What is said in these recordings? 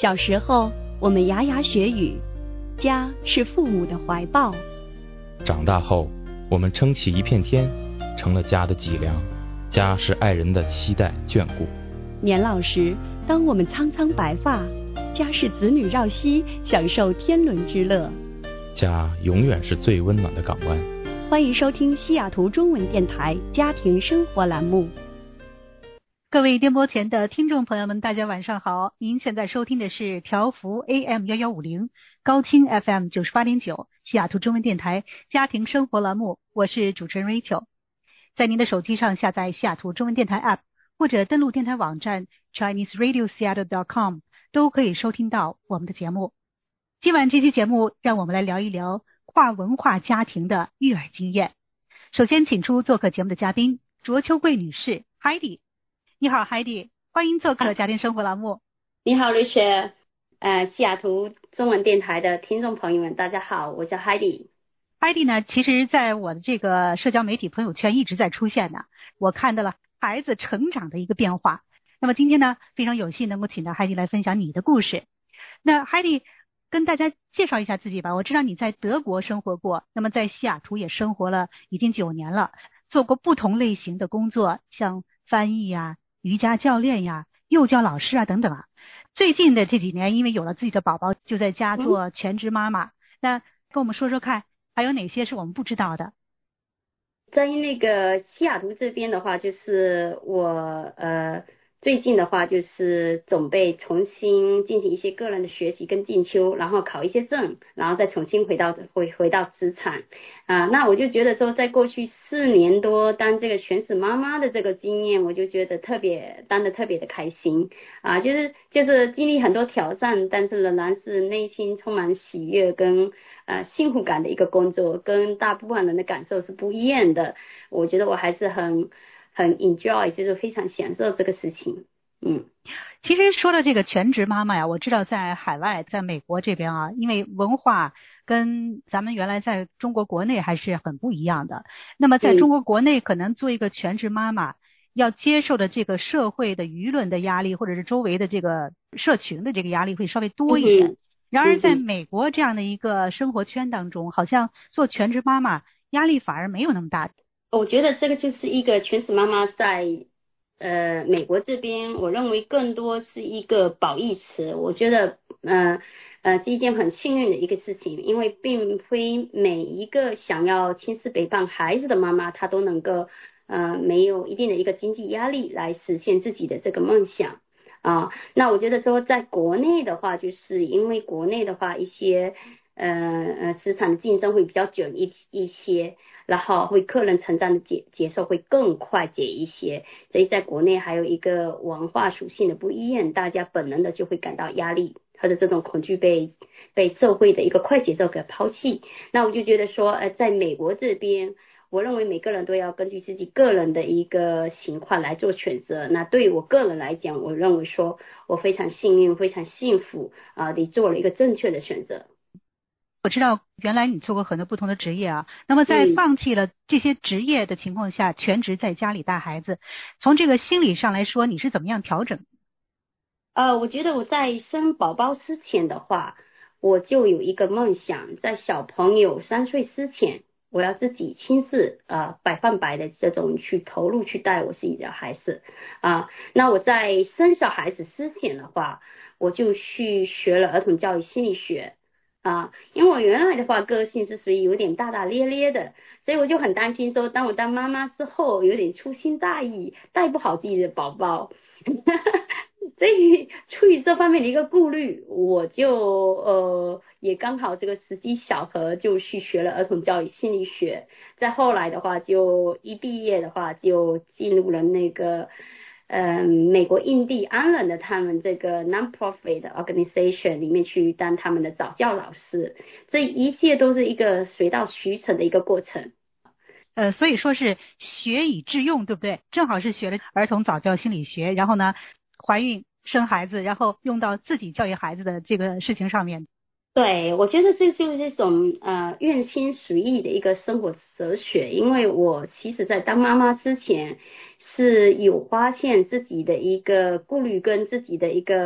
小时候，我们牙牙学语，家是父母的怀抱。 长大后，我们撑起一片天，成了家的脊梁。家是爱人的期待眷顾。 年老时，当我们苍苍白发，家是子女绕膝，享受天伦之乐。 家永远是最温暖的港湾。 欢迎收听西雅图中文电台家庭生活栏目。 各位电波前的听众朋友们，大家晚上好！您现在收听的是调幅 AM1150 高清 FM 98.9西雅图中文电台家庭生活栏目，我是主持人 Rachel。在您的手机上下载西雅图中文电台 App， 或者登录电台网站 ChineseRadioSeattle.com， 都可以收听到我们的节目。今晚这期节目，让我们来聊一聊跨文化家庭的育儿经验。首先请出做客节目的嘉宾卓秋桂女士 Heidi。你好 Heidi， 欢迎做客家庭生活栏目。 你好 Rachel， 西雅图中文电台的听众朋友们大家好，我叫 Heidi。 呢，其实在我的这个社交媒体朋友圈一直在出现的，我看到了孩子成长的一个变化。那么今天呢，非常有幸能够请到 Heidi 来分享你的故事。那 Heidi 跟大家介绍一下自己吧。我知道你在德国生活过，那么在西雅图也生活了已经9年了，做过不同类型的工作，像翻译呀、瑜伽教练呀、幼教老师啊等等啊。最近的这几年，因为有了自己的宝宝，就在家做全职妈妈。那跟我们说说看，还有哪些是我们不知道的？ 在那个西雅图这边的话，就是我最近的话就是准备重新进行一些个人的学习跟进修，然后考一些证，然后再重新回到职场那我就觉得说，在过去4年多当这个全职妈妈的这个经验，我就觉得当得特别的开心就是经历很多挑战，但是仍然是内心充满喜悦跟幸福感的一个工作，跟大部分人的感受是不一样的。我觉得我还是很 enjoy， 就是非常享受这个事情。 其实说到这个全职妈妈呀，我知道在海外，在美国这边啊，因为文化跟咱们原来在中国国内还是很不一样的。那么在中国国内，可能做一个全职妈妈，要接受的这个社会的舆论的压力，或者是周围的这个社群的这个压力会稍微多一点。然而在美国这样的一个生活圈当中，好像做全职妈妈压力反而没有那么大。 我觉得这个就是一个全职妈妈在美国这边，我认为更多是一个褒义词。我觉得是一件很幸运的一个事情，因为并非每一个想要亲自陪伴孩子的妈妈，她都能够没有一定的一个经济压力来实现自己的这个梦想那我觉得说在国内的话，就是因为国内的话一些市场竞争会比较卷一些，然后会个人成长的节奏会更快捷一些，所以在国内还有一个文化属性的不一样，大家本能的就会感到压力或者这种恐惧被社会的一个快节奏给抛弃。那我就觉得说在美国这边，我认为每个人都要根据自己个人的一个情况来做选择。那对于我个人来讲，我认为说我非常幸运非常幸福你做了一个正确的选择。 我知道原来你做过很多不同的职业啊，那么在放弃了这些职业的情况下，全职在家里带孩子，从这个心理上来说，你是怎么样调整？ 我觉得我在生宝宝之前的话，我就有一个梦想，在小朋友3岁之前，我要自己亲自100%的这种去投入去带我自己的孩子那我在生小孩子之前的话，我就去学了儿童教育心理学因为我原来的话个性是属于有点大大咧咧的，所以我就很担心说，当我当妈妈之后有点粗心大意，带不好自己的宝宝所以出于这方面的一个顾虑，我就也刚好这个时机巧合，就去学了儿童教育心理学。再后来的话，就一毕业的话就进入了那个美国印第安人的他们这个 non-profit organization 里面去当他们的早教老师，这一切都是一个水到渠成的一个过程。 所以说是学以致用，对不对？正好是学了儿童早教心理学，然后呢，怀孕生孩子，然后用到自己教育孩子的这个事情上面。 对，我觉得这就是一种愿心随意的一个生活哲学。因为我其实在当妈妈之前是有发现自己的一个顾虑跟自己的一个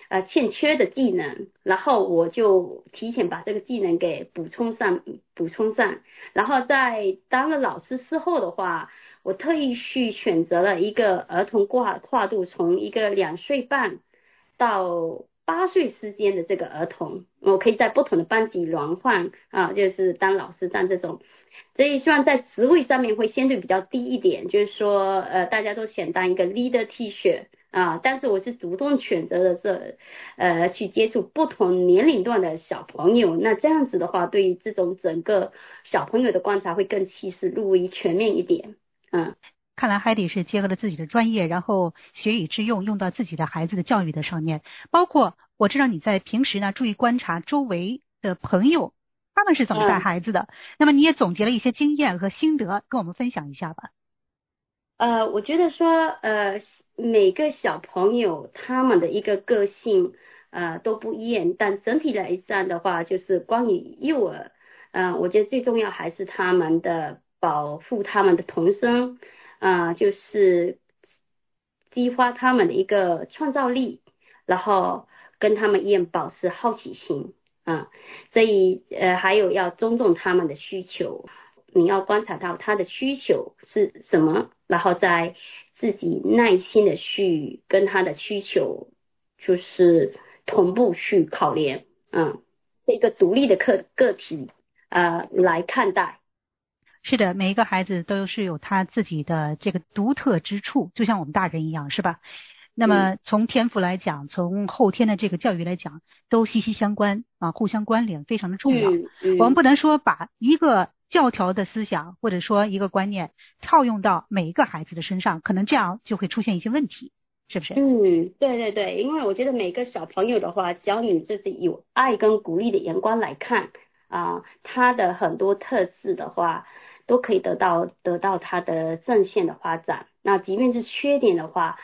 欠缺的技能，然后我就提前把这个技能给补充上，然后在当了老师之后的话，我特意去选择了一个儿童跨度从一个2岁半到8岁之间的这个儿童，我可以在不同的班级轮换啊，就是当老师当这种，所以希望在职位上面会相对比较低一点，就是说大家都想当一个 leader teacher 啊，但是我是主动选择了去接触不同年龄段的小朋友，那这样子的话，对于这种整个小朋友的观察会更细致入微全面一点。 看来Heidi是结合了自己的专业，然后学以致用，用到自己的孩子的教育的上面。包括我知道你在平时呢注意观察周围的朋友，他们是怎么带孩子的，那么你也总结了一些经验和心得，跟我们分享一下吧。 我觉得说每个小朋友他们的一个个性都不一样，但整体来讲的话，就是关于幼儿我觉得最重要还是他们的保护他们的童声就是激发他们的一个创造力，然后跟他们一样保持好奇心所以还有要尊重他们的需求，你要观察到他的需求是什么，然后再自己耐心的去跟他的需求就是同步去考量这一个独立的个体来看待。 是的，每一个孩子都是有他自己的这个独特之处，就像我们大人一样，是吧？那么从天赋来讲，从后天的这个教育来讲，都息息相关互相关联，非常的重要。我们不能说把一个教条的思想或者说一个观念套用到每一个孩子的身上，可能这样就会出现一些问题，是不是？ 对，因为我觉得每个小朋友的话，只要你自己有爱跟鼓励的眼光来看他的很多特质的话都可以得到他的正线的发展。那即便是缺点的话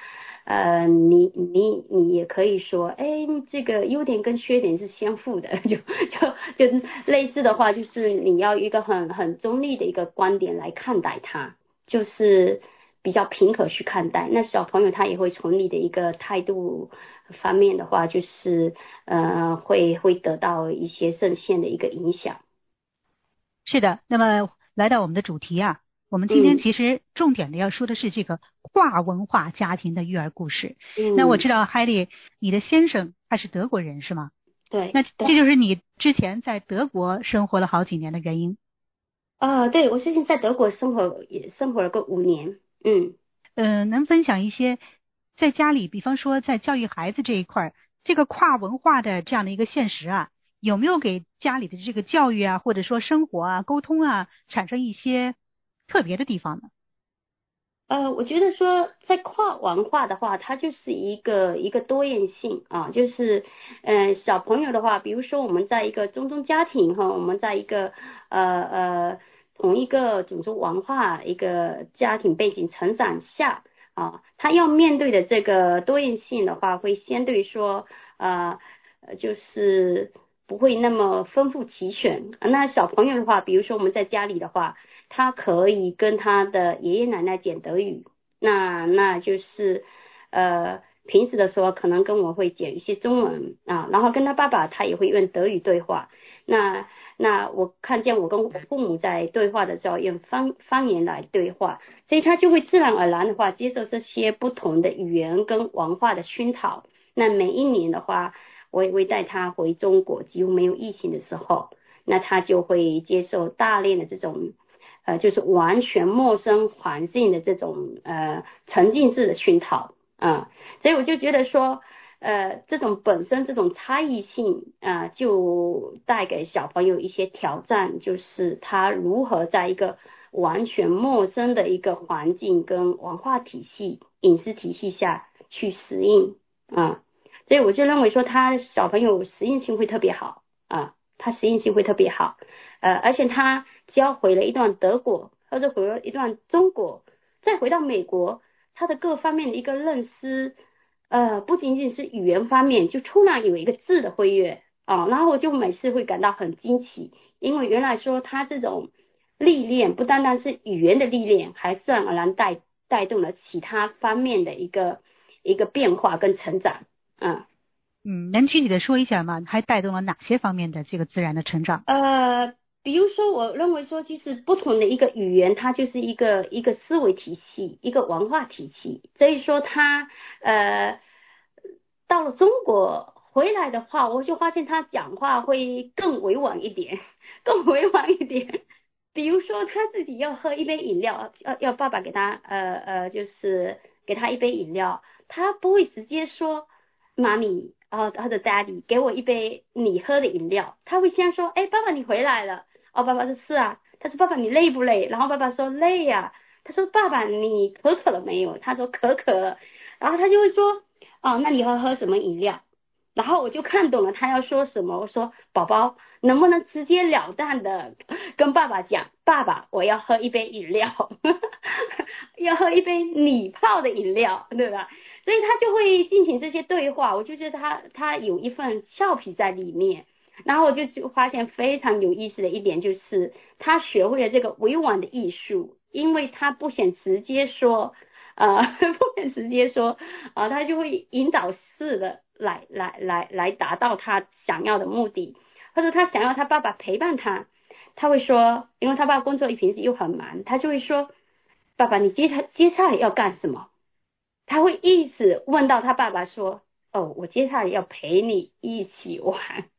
你也可以说这个优点跟缺点是相互的，就是类似的话，就是你要一个很中立的一个观点来看待它，就是比较平和去看待。那小朋友他也会从你的一个态度方面的话，就是会得到一些正线的一个影响。 是的，那么来到我们的主题我们今天其实重点的要说的是这个跨文化家庭的育儿故事。那我知道Heidi你的先生他是德国人是吗？ 对。 那这就是你之前在德国生活了好几年的原因。 对，我最近在德国生活了个5年。 能分享一些在家里，比方说在教育孩子这一块，这个跨文化的这样的一个现实有没有给家里的这个教育或者说生活沟通产生一些特别的地方呢？ 我觉得说在跨文化的话，它就是一个多样性就是小朋友的话，比如说我们在一个中东家庭我们在一个同一个种族文化一个家庭背景成长下他要面对的这个多样性的话，会相对说就是不会那么丰富齐全。那小朋友的话，比如说我们在家里的话，他可以跟他的爷爷奶奶讲德语，那就是平时的时候可能跟我会讲一些中文然后跟他爸爸他也会用德语对话。那我看见我跟我父母在对话的时候用方言来对话，所以他就会自然而然的话接受这些不同的语言跟文化的熏陶。那每一年的话，我也会带他回中国，几乎没有疫情的时候，那他就会接受大量的这种就是完全陌生环境的这种沉浸式的熏陶所以我就觉得说这种本身这种差异性就带给小朋友一些挑战，就是他如何在一个完全陌生的一个环境跟文化体系饮食体系下去适应所以我就认为说他小朋友适应性会特别好他适应性会特别好而且他只要回了一段德国或者回了一段中国，再回到美国，他的各方面的一个认识不仅仅是语言方面，就突然有一个字的飞跃然后我就每次会感到很惊奇，因为原来说他这种历练不单单是语言的历练，还自然而然带动了其他方面的一个变化跟成长能具体的说一下吗？还带动了哪些方面的这个自然的成长？ 比如说，我认为说，其实不同的一个语言，它就是一个思维体系，一个文化体系。所以说他到了中国回来的话，我就发现他讲话会更委婉一点，更委婉一点。比如说他自己要喝一杯饮料，要爸爸给他就是给他一杯饮料，他不会直接说妈咪他的 daddy 给我一杯你喝的饮料，他会先说爸爸你回来了。爸爸说是啊。他说爸爸你累不累？然后爸爸说累呀。他说爸爸你渴了没有？他说渴。然后他就会说那你要喝什么饮料？然后我就看懂了他要说什么。我说宝宝能不能直截了当的跟爸爸讲，爸爸我要喝一杯饮料要喝一杯你泡的饮料，对吧？所以他就会进行这些对话，我就觉得他有一份俏皮在里面。然后我就发现非常有意思的一点，就是他学会了这个委婉的艺术，因为他不想直接说他就会引导式的来达到他想要的目的。或者他想要他爸爸陪伴他，他会说，因为他爸爸工作平时又很忙，他就会说爸爸你接下来要干什么？他会一直问到他爸爸说我接下来要陪你一起玩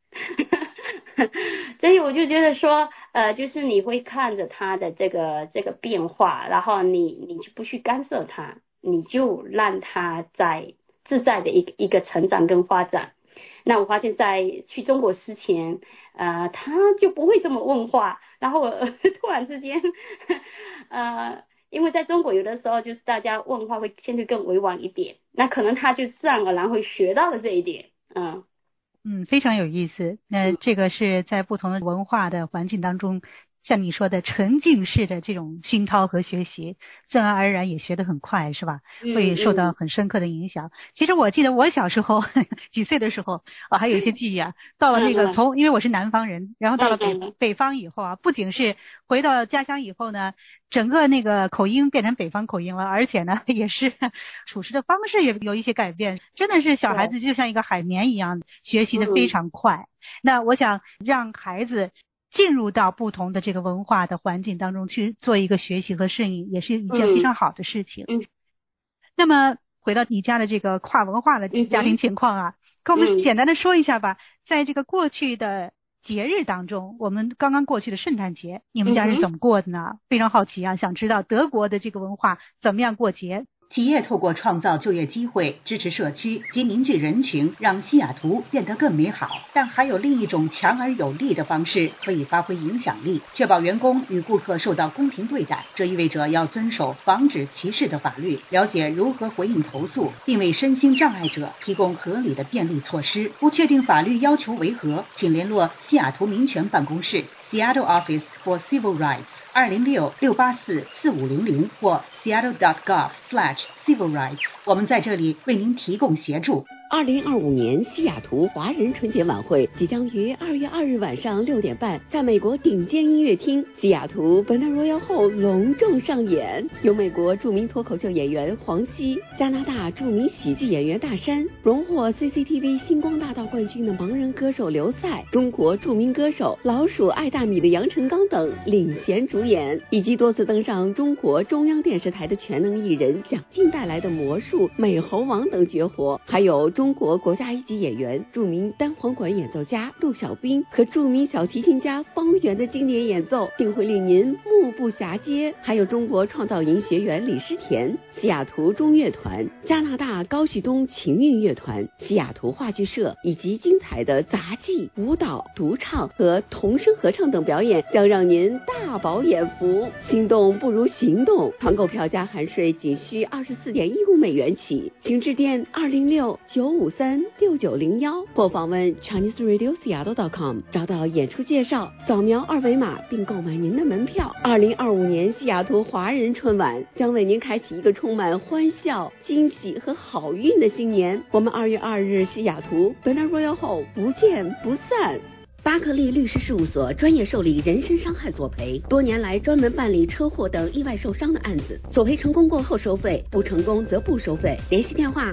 所以我就觉得说就是你会看着他的这个变化，然后你就不去干涉他，你就让他在自在的一个成长跟发展。那我发现在去中国之前他就不会这么问话，然后突然之间因为在中国有的时候就是大家问话会相对更委婉一点，那可能他就自然而然会学到了这一点。 非常有意思。那这个是在不同的文化的环境当中，像你说的沉浸式的这种熏陶和学习，自然而然也学得很快，是吧？会受到很深刻的影响。其实我记得我小时候几岁的时候还有一些记忆到了那个因为我是南方人，然后到了北方以后不仅是回到家乡以后呢，整个那个口音变成北方口音了，而且呢也是处事的方式也有一些改变，真的是小孩子就像一个海绵一样，学习的非常快。那我想让孩子进入到不同的这个文化的环境当中去做一个学习和适应，也是一件非常好的事情。那么回到你家的这个跨文化的家庭情况跟我们简单的说一下吧。在这个过去的节日当中，我们刚刚过去的圣诞节，你们家是怎么过的呢？非常好奇想知道德国的这个文化怎么样过节。 企业透过创造就业机会、支持社区及凝聚人群，让西雅图变得更美好。但还有另一种强而有力的方式可以发挥影响力，确保员工与顾客受到公平对待。这意味着要遵守防止歧视的法律，了解如何回应投诉，并为身心障碍者提供合理的便利措施。不确定法律要求为何，请联络西雅图民权办公室 Seattle Office for Civil Rights 206-684-4500或 seattle.gov/civil rights。 我们在这里为您提供协助。 2025年西雅图华人春节晚会即将于2月2日晚上6点半在美国顶尖音乐厅西雅图 Bennett Royal Hall 隆重上演，由美国著名脱口秀演员黄西、加拿大著名喜剧演员大山、荣获 CCTV 星光大道冠军的盲人歌手刘赛、中国著名歌手老鼠爱大米的杨成刚等领衔主演，以及多次登上中国中央电视台的全能艺人蒋劲带来的魔术、美猴王等绝活，还有中国国家一级演员、著名单簧管演奏家陆小兵和著名小提琴家方圆的经典演奏，定会令您目不暇接。还有中国创造营学员李诗田、西雅图中乐团、加拿大高旭东情韵乐团、西雅图话剧社以及精彩的杂技、舞蹈、独唱和童声合唱等表演，将让您大饱眼福。心动不如行动，团购票加含税仅需24.15美元起，请致电206-953-6901或访问 ChineseRadioSeattle.com 找到演出介绍，扫描二维码并购买您的门票。2025年西雅图华人春晚将为您开启一个充满欢笑、惊喜和好运的新年。我们2月2日西雅图 Bennett Royal Hall 不见不散。 巴克利律师事务所专业受理人身伤害索赔，多年来专门办理车祸等意外受伤的案子，索赔成功过后收费，不成功则不收费。联系电话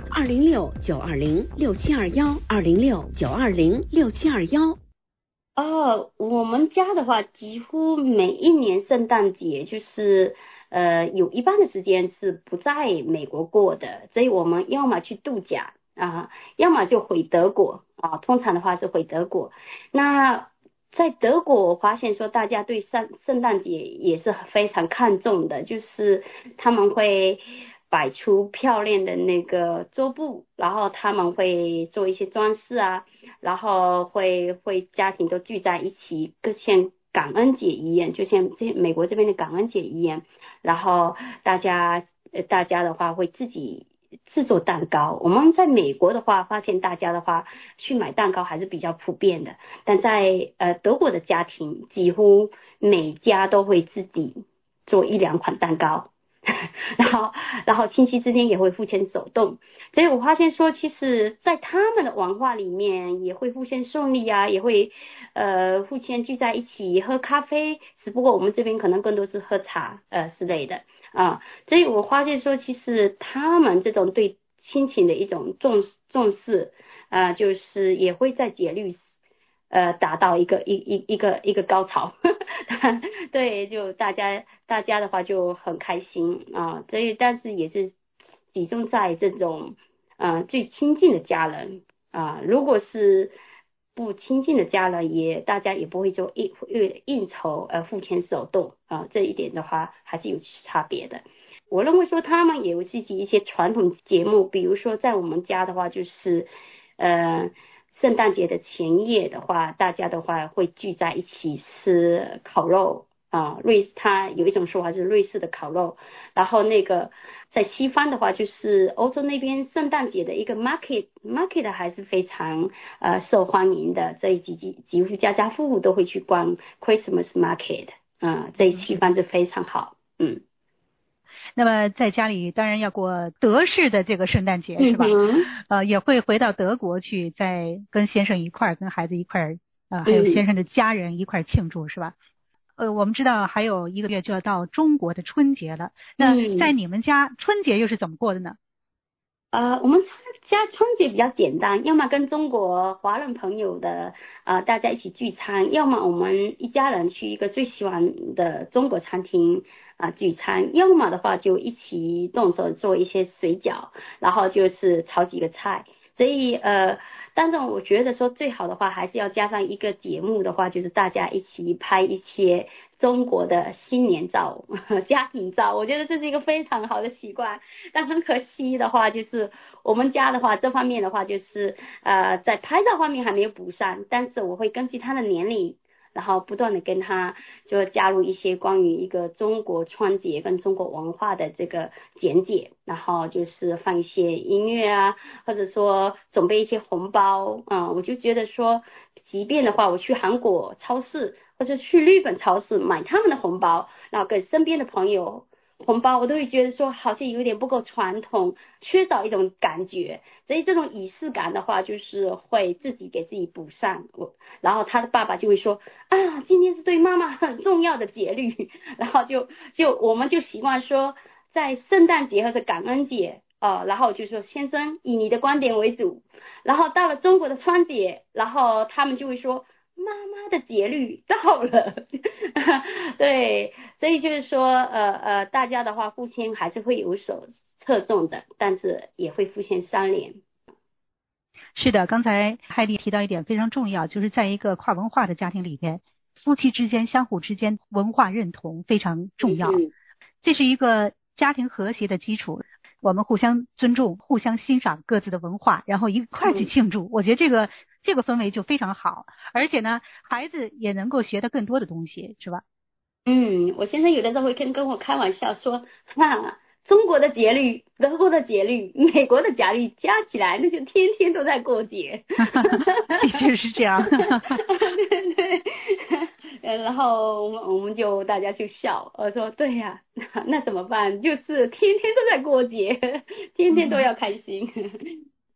206-920-6721，206-920-6721。 我们家的话，几乎每一年圣诞节就是有一半的时间是不在美国过的，所以我们要么去度假要么就回德国通常的话是回德国。那在德国我发现说大家对圣诞节也是非常看重的，就是他们会摆出漂亮的那个桌布，然后他们会做一些装饰然后会家庭都聚在一起，像感恩节一样，就像美国这边的感恩节一样，然后大家的话会自己制作蛋糕。我们在美国的话发现大家的话去买蛋糕还是比较普遍的，但在德国的家庭几乎每家都会自己做1-2款蛋糕然后亲戚之间也会互相手动，所以我发现说其实在他们的文化里面也会互相送礼也会互相聚在一起喝咖啡，只不过我们这边可能更多是喝茶之类的所以我发现说其实他们这种对亲情的一种重视就是也会在节律达到一个高潮对，就大家的话就很开心所以但是也是集中在这种最亲近的家人如果是不亲近的家人大家也不会做应酬付钱手动这一点的话还是有差别的。我认为说他们也有自己一些传统节目，比如说在我们家的话就是圣诞节的前夜的话，大家的话会聚在一起吃烤肉它有一种说法是瑞士的烤肉，然后那个在西方的话就是欧洲那边圣诞节的一个 market 还是非常受欢迎的，这几乎家户户都会去逛 Christmas market 这一气氛是非常好那么在家里当然要过德式的这个圣诞节是吧也会回到德国去，再跟先生一块儿跟孩子一块儿还有先生的家人一块儿庆祝是吧我们知道还有1个月就要到中国的春节了，那在你们家春节又是怎么过的呢？ 我们家春节比较简单，要么跟中国华人朋友的大家一起聚餐，要么我们一家人去一个最喜欢的中国餐厅聚餐，要么的话就一起动手做一些水饺，然后就是炒几个菜。所以但是我觉得说最好的话还是要加上一个节目的话，就是大家一起拍一些中国的新年照家庭照，我觉得这是一个非常好的习惯。但很可惜的话就是我们家的话这方面的话就是在拍照方面还没有补上，但是我会根据他的年龄然后不断的跟他就加入一些关于一个中国春节跟中国文化的这个简介，然后就是放一些音乐或者说准备一些红包我就觉得说即便的话我去韩国超市或者去日本超市买他们的红包，然后给身边的朋友红包，我都会觉得说好像有点不够传统，缺少一种感觉，所以这种仪式感的话就是会自己给自己补上。然后他的爸爸就会说今天是对妈妈很重要的节律，然后就我们就习惯说在圣诞节或者感恩节然后就说先生以你的观点为主，然后到了中国的春节，然后他们就会说妈妈的节律到了对，所以就是说大家的话互相还是会有所侧重的，但是也会互相相连。 是的，刚才海蒂提到一点非常重要，就是在一个跨文化的家庭里边，夫妻之间相互之间文化认同非常重要这是一个家庭和谐的基础，我们互相尊重互相欣赏各自的文化，然后一块去庆祝我觉得这个氛围就非常好，而且呢孩子也能够学到更多的东西是吧我先生有的时候会跟我开玩笑说中国的节律德国的节律美国的节律加起来那就天天都在过节的确是这样对然后我们就大家就笑我说对呀那怎么办，就是天天都在过节天天都要开心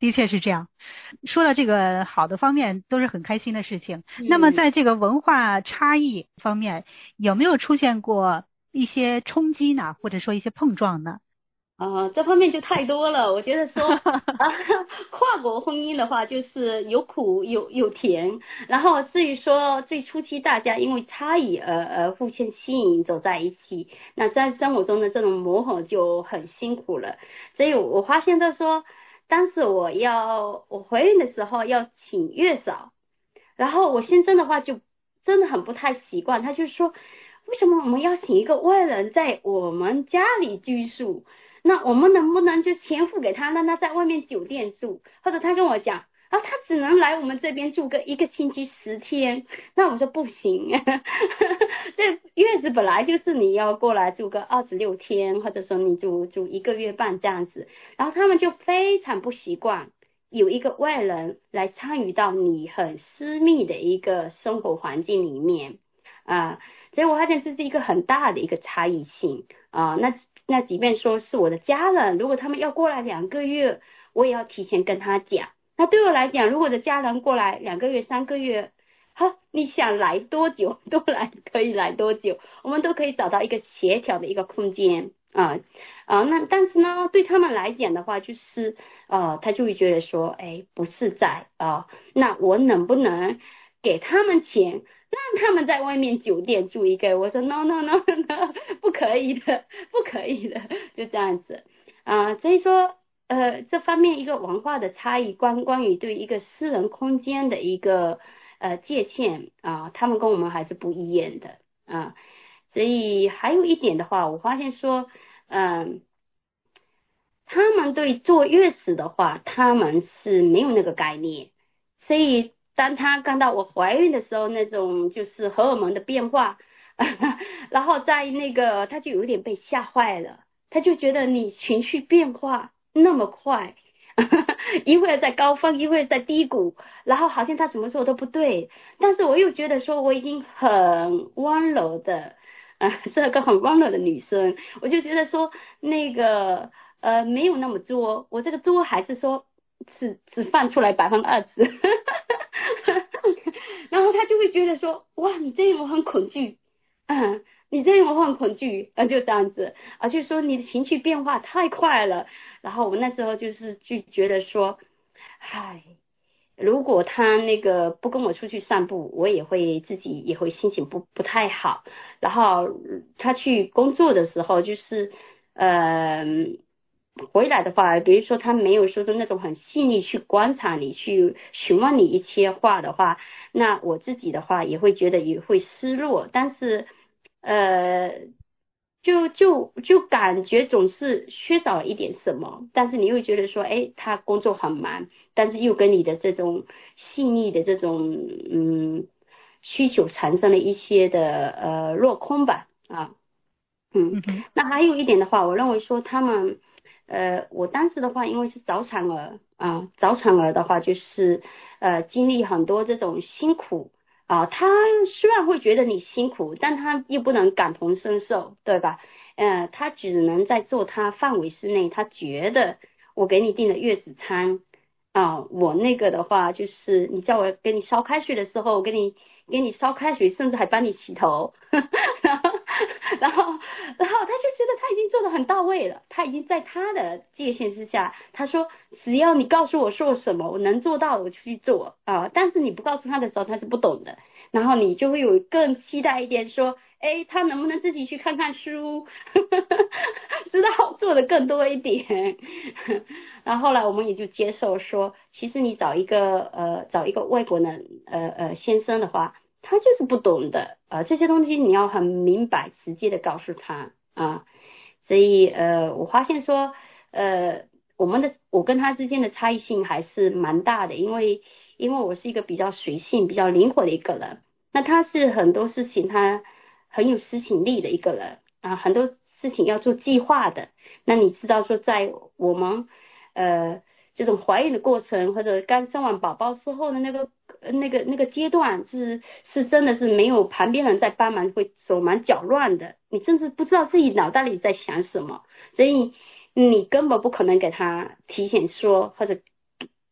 的确是这样。说了这个好的方面都是很开心的事情。那么在这个文化差异方面，有没有出现过一些冲击呢，或者说一些碰撞呢？ 这方面就太多了。我觉得说跨国婚姻的话，就是有苦有甜。然后至于说最初期大家因为差异互相吸引走在一起，那在生活中的这种磨合就很辛苦了。所以我发现到说，当时我怀孕的时候要请月嫂，然后我先生的话就真的很不太习惯，他就说为什么我们要请一个外人在我们家里居住？那我们能不能就钱付给他，让他在外面酒店住？或者他跟我讲他只能来我们这边住一个星期10天。那我说不行这月子本来就是你要过来住个26天，或者说你住1个月半这样子。然后他们就非常不习惯有一个外人来参与到你很私密的一个生活环境里面所以我发现这是一个很大的一个差异性那即便说是我的家人，如果他们要过来2个月，我也要提前跟他讲。那对我来讲，如果我的家人过来2个月、3个月，好，你想来多久都可以来多久，我们都可以找到一个协调的一个空间那但是呢，对他们来讲的话，就是他就会觉得说，不自在那我能不能给他们钱？让他们在外面酒店住一个？我说 no， 不可以的，就这样子所以说这方面一个文化的差异，关于对一个私人空间的一个界限他们跟我们还是不一样的所以还有一点的话，我发现说他们对坐月子的话，他们是没有那个概念，所以当他看到我怀孕的时候，那种就是荷尔蒙的变化然后在那个他就有点被吓坏了，他就觉得你情绪变化那么快一会儿在高峰，一会儿在低谷，然后好像他什么时候都不对。但是我又觉得说我已经很温柔的是个很温柔的女生，我就觉得说那个没有那么作，我这个作还是说只放出来20%然后他就会觉得说哇，你这样我很恐惧你这样我很恐惧就这样子就说你的情绪变化太快了。然后我那时候就觉得说如果他那个不跟我出去散步，我自己也会心情不太好。然后他去工作的时候，就是回来的话，比如说他没有说的那种很细腻去观察你，去询问你一些话的话，那我自己的话也会觉得也会失落。但是就感觉总是缺少了一点什么，但是你又觉得说他工作很忙，但是又跟你的这种细腻的这种需求产生了一些的落空吧那还有一点的话，我认为说他们我当时的话因为是早产儿的话就是经历很多这种辛苦他虽然会觉得你辛苦，但他又不能感同身受，对吧他只能在做他范围之内，他觉得我给你订了月子餐我那个的话就是你叫我给你烧开水的时候，我给你烧开水，甚至还帮你洗头然后他就觉得他已经做得很到位了，他已经在他的界限之下，他说只要你告诉我说什么我能做到我就去做但是你不告诉他的时候他是不懂的，然后你就会有更期待一点说他能不能自己去看看书知道做的更多一点然后后来我们也就接受说，其实你找一个外国的先生的话，他就是不懂的这些东西你要很明白直接的告诉他所以我发现说我跟他之间的差异性还是蛮大的，因为我是一个比较随性比较灵活的一个人，那他是很多事情他很有执行力的一个人很多事情要做计划的。那你知道说在我们这种怀孕的过程或者刚生完宝宝之后的那个阶段是真的是没有旁边人在帮忙，会手忙脚乱的，你甚至不知道自己脑袋里在想什么，所以你根本不可能给他提前说或者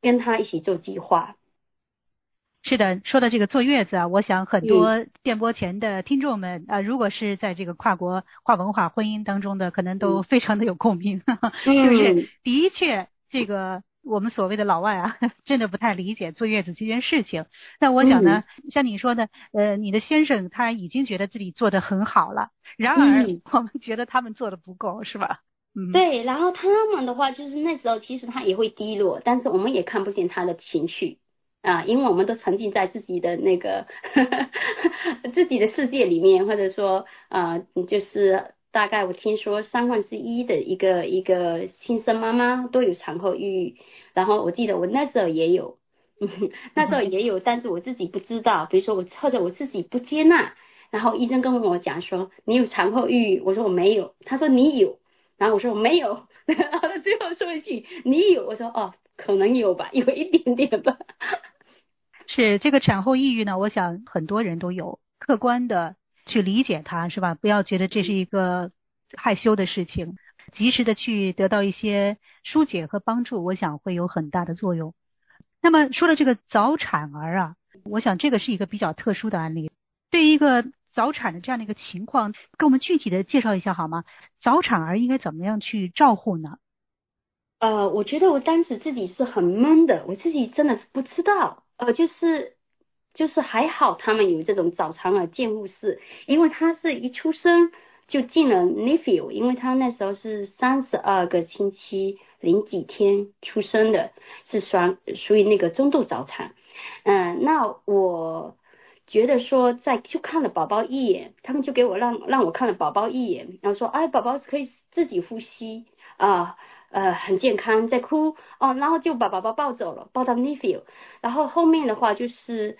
跟他一起做计划。 是的，说到这个坐月子啊，我想很多电波前的听众们如果是在这个跨国跨文化婚姻当中的，可能都非常的有共鸣，就是的确这个我们所谓的老外啊，真的不太理解坐月子这件事情。那我想呢，像你说的，你的先生他已经觉得自己做得很好了，然而我们觉得他们做得不够，是吧？ 对，然后他们的话就是那时候其实他也会低落，但是我们也看不见他的情绪。因为我们都沉浸在自己的那个自己的世界里面，或者说就是大概我听说1/3的一个新生妈妈都有产后抑郁，然后我记得我那时候也有，那时候也有，但是我自己不知道，比如说或者我自己不接纳，然后医生跟我讲说你有产后抑郁，我说我没有，他说你有，然后我说我没有，然后他最后说一句你有，我说哦可能有吧，有一点点吧。 是这个产后抑郁呢，我想很多人都有，客观的去理解它，是吧？不要觉得这是一个害羞的事情，及时的去得到一些疏解和帮助，我想会有很大的作用。那么说了这个早产儿啊，我想这个是一个比较特殊的案例。对于一个早产的这样的一个情况，跟我们具体的介绍一下好吗？早产儿应该怎么样去照护呢？ 我觉得我当时自己是很懵的，我自己真的是不知道，就是还好他们有这种早产儿监护室，因为他是一出生就进了 NICU， 因为他那时候是32个星期0几天出生的，是属于那个中度早产。那我觉得说就看了宝宝一眼，他们就给我让我看了宝宝一眼，然后说宝宝可以自己呼吸很健康，在哭然后就把宝宝抱走了，抱到 NICU。然后后面的话就是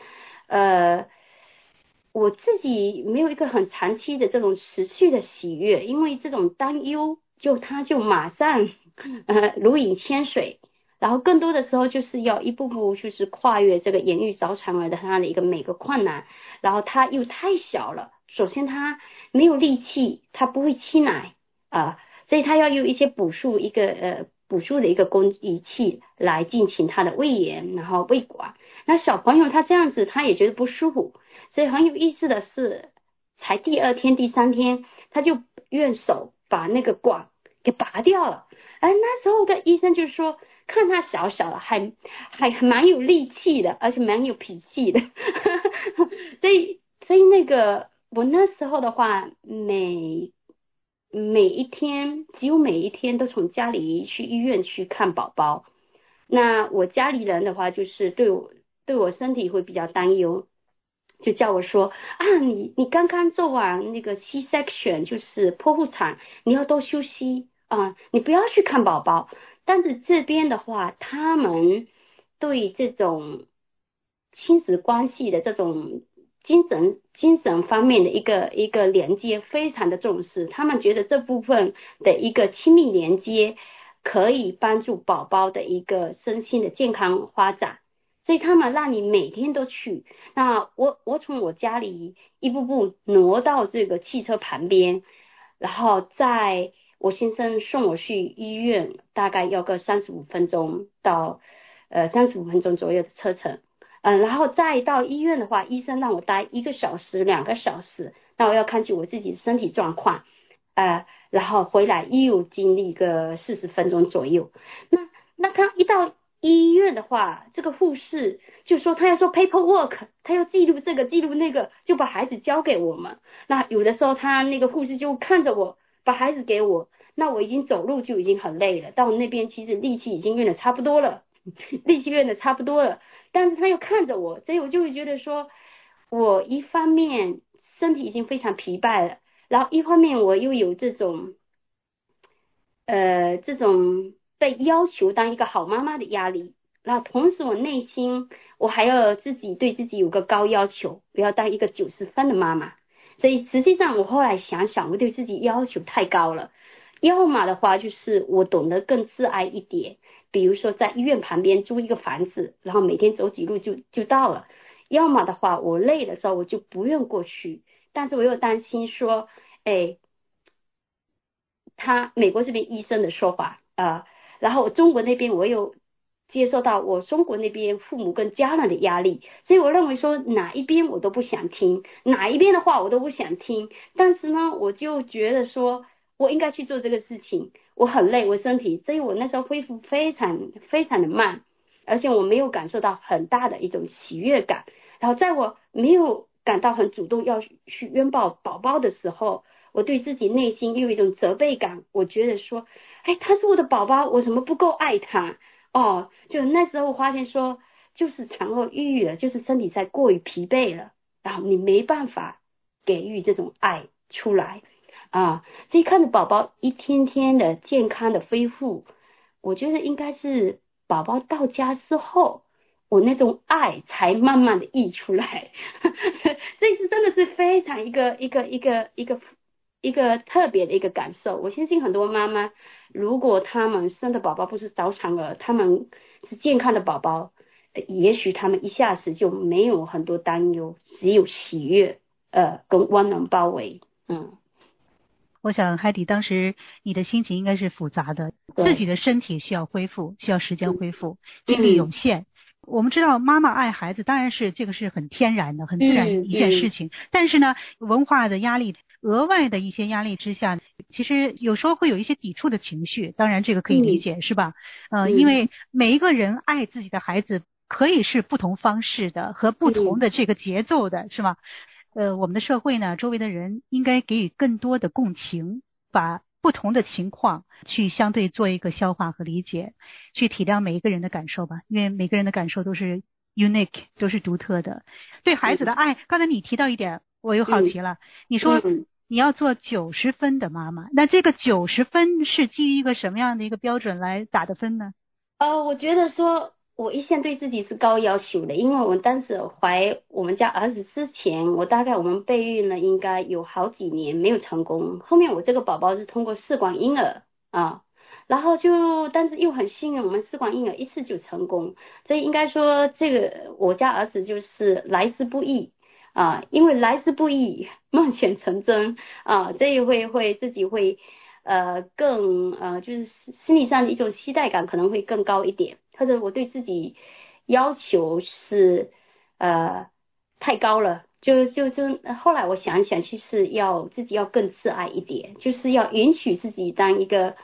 我自己没有一个很长期的这种持续的喜悦，因为这种担忧他就马上如影千水，然后更多的时候就是要一步步就是跨越这个养育早产儿的他的一个每个困难，然后他又太小了，首先他没有力气，他不会吸奶所以他要用一些补助的一个仪器来进行他的喂养，然后喂管。那小朋友他这样子他也觉得不舒服，所以很有意思的是，才第2天第3天他就用手把那个管给拔掉了。那时候的医生就说看他小小的还蛮有力气的，而且蛮有脾气的所以那个我那时候的话几乎每一天都从家里去医院去看宝宝。那我家里人的话就是对我身体会比较担忧，就叫我说你刚刚做完那个 C-section 就是剖腹产，你要多休息你不要去看宝宝。但是这边的话他们对这种亲子关系的这种精神方面的一个连接非常的重视，他们觉得这部分的一个亲密连接可以帮助宝宝的一个身心的健康发展，所以他们让你每天都去。那我从我家里一步步挪到这个汽车旁边，然后在我先生送我去医院，大概要个35分钟到35分钟左右的车程。然后再到医院的话，医生让我待1个小时2个小时，那我要看起我自己的身体状况然后回来又经历个40分钟左右。那他一到医院的话，这个护士就说他要做 paperwork， 他要记录这个记录那个，就把孩子交给我们。那有的时候他那个护士就看着我把孩子给我，那我已经走路就已经很累了，到那边其实力气已经用的差不多了但是他又看着我，所以我就会觉得说我一方面身体已经非常疲惫了，然后一方面我又有这种被要求当一个好妈妈的压力，然后同时我内心我还要对自己有个高要求，我要当一个90分的妈妈。所以实际上我后来想想，我对自己要求太高了，要么的话就是我懂得更自爱一点，比如说在医院旁边租一个房子，然后每天走几路就到了。要么的话我累的时候我就不愿过去，但是我又担心说美国这边医生的说法然后中国那边我有接受到我中国那边父母跟家人的压力，所以我认为说哪一边我都不想听，哪一边的话我都不想听，但是呢我就觉得说我应该去做这个事情，我很累，我身体，所以我那时候恢复非常非常的慢，而且我没有感受到很大的一种喜悦感，然后在我没有感到很主动要去拥抱宝宝的时候，我对自己内心又有一种责备感，我觉得说他是我的宝宝，我怎么不够爱他就那时候发现说就是产后抑郁了，就是身体在过于疲惫了，然后你没办法给予这种爱出来所以看着宝宝一天天的健康的恢复，我觉得应该是宝宝到家之后我那种爱才慢慢的溢出来这是真的是非常一个特别的一个感受。我相信很多妈妈如果他们生的宝宝不是早产儿，他们是健康的宝宝，也许他们一下子就没有很多担忧，只有喜悦跟温暖包围。 我想海底当时你的心情应该是复杂的，自己的身体需要恢复，需要时间恢复，精力有限。我们知道妈妈爱孩子当然是这个是很天然的很自然的一件事情，但是呢文化的压力，额外的一些压力之下，其实有时候会有一些抵触的情绪，当然这个可以理解是吧因为每一个人爱自己的孩子可以是不同方式的和不同的这个节奏的是吗我们的社会呢周围的人应该给予更多的共情，把不同的情况去相对做一个消化和理解，去体谅每一个人的感受吧，因为每个人的感受都是 unique 都是独特的。对孩子的爱刚才你提到一点我又好奇了你说你要做90分的妈妈，那这个90分是基于一个什么样的一个标准来打的分呢我觉得说我一向对自己是高要求的，因为我当时怀我们家儿子之前，我们备孕了应该有好几年没有成功，后面我这个宝宝是通过试管婴儿然后但是又很幸运我们试管婴儿一次就成功，所以应该说这个我家儿子就是来之不易因为来之不易梦想成真这一会自己会更就是心理上的一种期待感可能会更高一点，或者我对自己要求是太高了，就后来我想想其实自己要更自爱一点，就是要允许自己当一个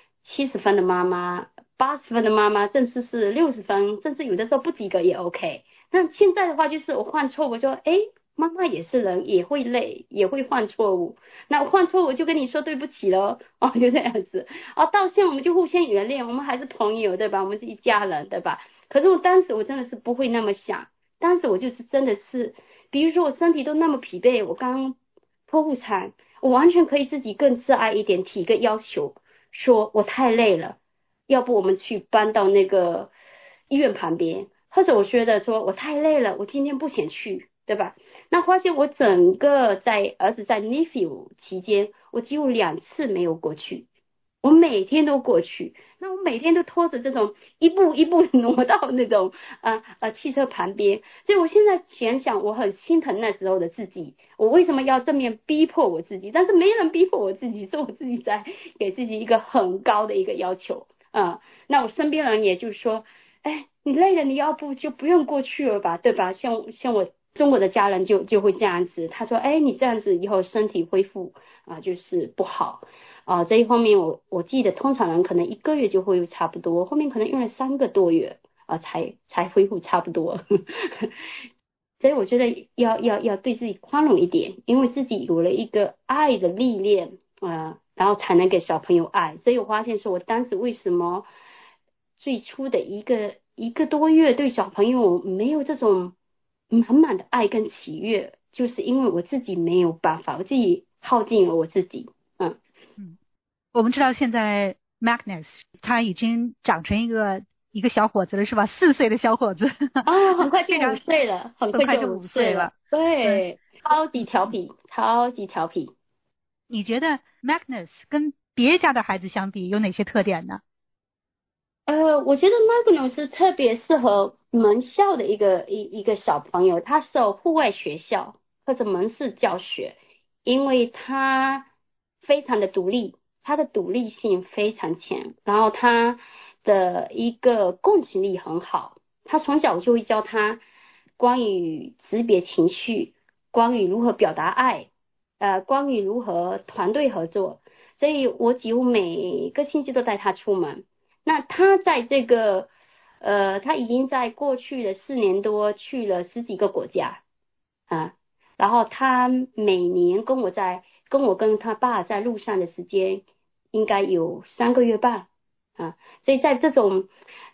70分的妈妈，80分的妈妈，甚至是60分，甚至有的时候不及格也 OK。那现在的话就是我犯错，我说妈妈也是人，也会累，也会犯错误。那我犯错误就跟你说对不起了就这样子道歉我们就互相原谅，我们还是朋友对吧？我们是一家人对吧？可是我当时我真的是不会那么想，当时我就是真的是，比如说我身体都那么疲惫，我刚剖腹产，我完全可以自己更自爱一点，提个要求，说我太累了，要不我们去搬到那个医院旁边，或者我觉得说我太累了，我今天不想去。对吧？那发现我整个在儿子在 NICU 期间，我几乎2次没有过去，我每天都过去。那我每天都拖着这种一步一步挪到那种汽车旁边，所以我现在想想，我很心疼那时候的自己。我为什么要正面逼迫我自己？但是没人逼迫我自己，是我自己在给自己一个很高的一个要求那我身边人也就是说，你累了，你要不就不用过去了吧，对吧？像我。中国的家人就会这样子，他说你这样子以后身体恢复就是不好这一方面我记得通常人可能1个月就恢复差不多，后面可能用了3个多月才恢复差不多所以我觉得要对自己宽容一点，因为自己有了一个爱的历练然后才能给小朋友爱。所以我发现说我当时为什么最初的一个多月对小朋友没有这种满满的爱跟喜悦，就是因为我自己没有办法，我自己耗尽了我自己我们知道现在 Magnus 他已经长成一个小伙子了是吧？4岁的小伙子很快就5岁了，很快就5岁了，对超级调皮超级调皮。 你觉得 Magnus 跟别家的孩子相比有哪些特点呢？ 我觉得 Magnus 是特别适合门校的一个小朋友，他是有户外学校或者门市教学，因为他非常的独立，他的独立性非常强，然后他的一个共情力很好，他从小就会教他关于识别情绪，关于如何表达爱，关于如何团队合作，所以我几乎每个星期都带他出门。那他在这个他已经在过去的4年多去了10几个国家啊，然后他每年跟我跟他爸在路上的时间应该有3个月半啊，所以在这种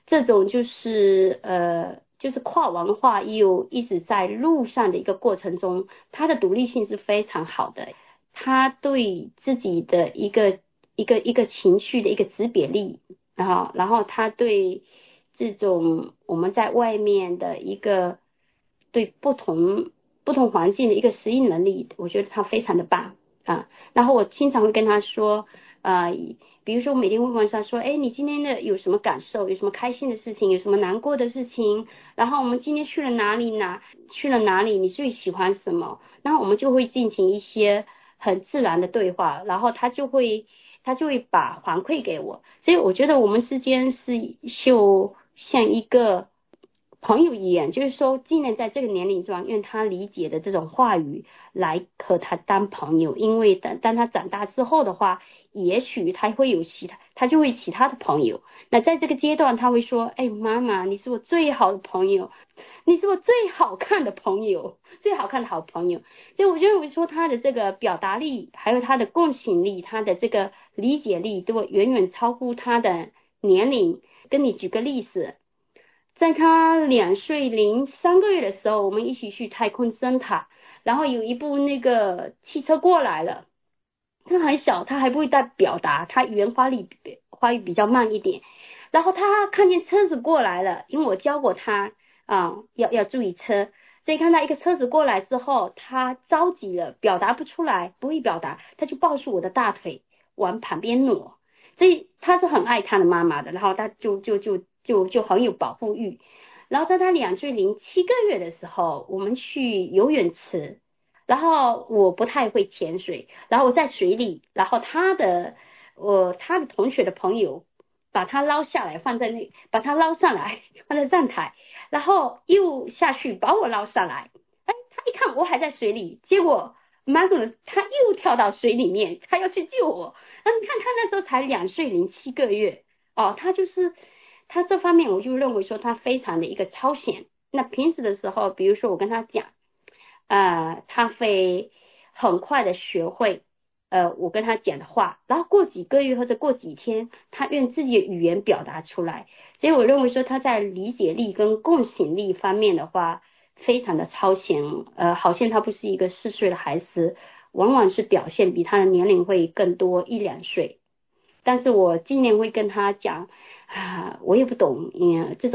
就是跨文化又一直在路上的一个过程中，他的独立性是非常好的，他对自己的一个情绪的一个识别力，然后他对这种我们在外面的一个对不同环境的一个适应能力，我觉得他非常的棒啊。然后我经常会跟他说比如说每天会问他说，你今天的有什么感受，有什么开心的事情，有什么难过的事情，然后我们今天去了哪里，你最喜欢什么，然后我们就会进行一些很自然的对话，然后他就会把反馈给我，所以我觉得我们之间就像一个朋友一样，就是说尽量在这个年龄段用他理解的这种话语来和他当朋友，因为当他长大之后的话，也许他会有他就会其他的朋友，那在这个阶段他会说，妈妈你是我最好的朋友，你是我最好看的朋友，最好看的好朋友。所以我认为说他的这个表达力，还有他的共情力，他的这个理解力都远远超乎他的年龄。跟你举个例子，在他2岁零3个月的时候，我们一起去太空灯塔，然后有一部那个汽车过来了，他很小，他还不会带表达，他语言发育比较慢一点，然后他看见车子过来了，因为我教过他要注意车，所以看到一个车子过来之后，他着急了，表达不出来，不会表达，他就抱住我的大腿往旁边挪，所以他是很爱他的妈妈的，然后他就很有保护欲。然后在他2岁0 7个月的时候，我们去游泳池，然后我不太会潜水，然后我在水里，然后他的同学的朋友把他捞上来放在站台，然后又下去把我捞上来，他一看我还在水里，结果Magnus 他又跳到水里面，他要去救我。那你看他那时候才2岁0 7个月他这方面我就认为说他非常的一个超前。那平时的时候，比如说我跟他讲他会很快的学会我跟他讲的话，然后过几个月或者过几天，他用自己的语言表达出来。所以我认为说他在理解力跟共情力方面的话非常的超前，好像他不是一个4岁的孩子，往往是表现比他的年龄会更多1、2岁。但是我尽量会跟他讲我也不懂这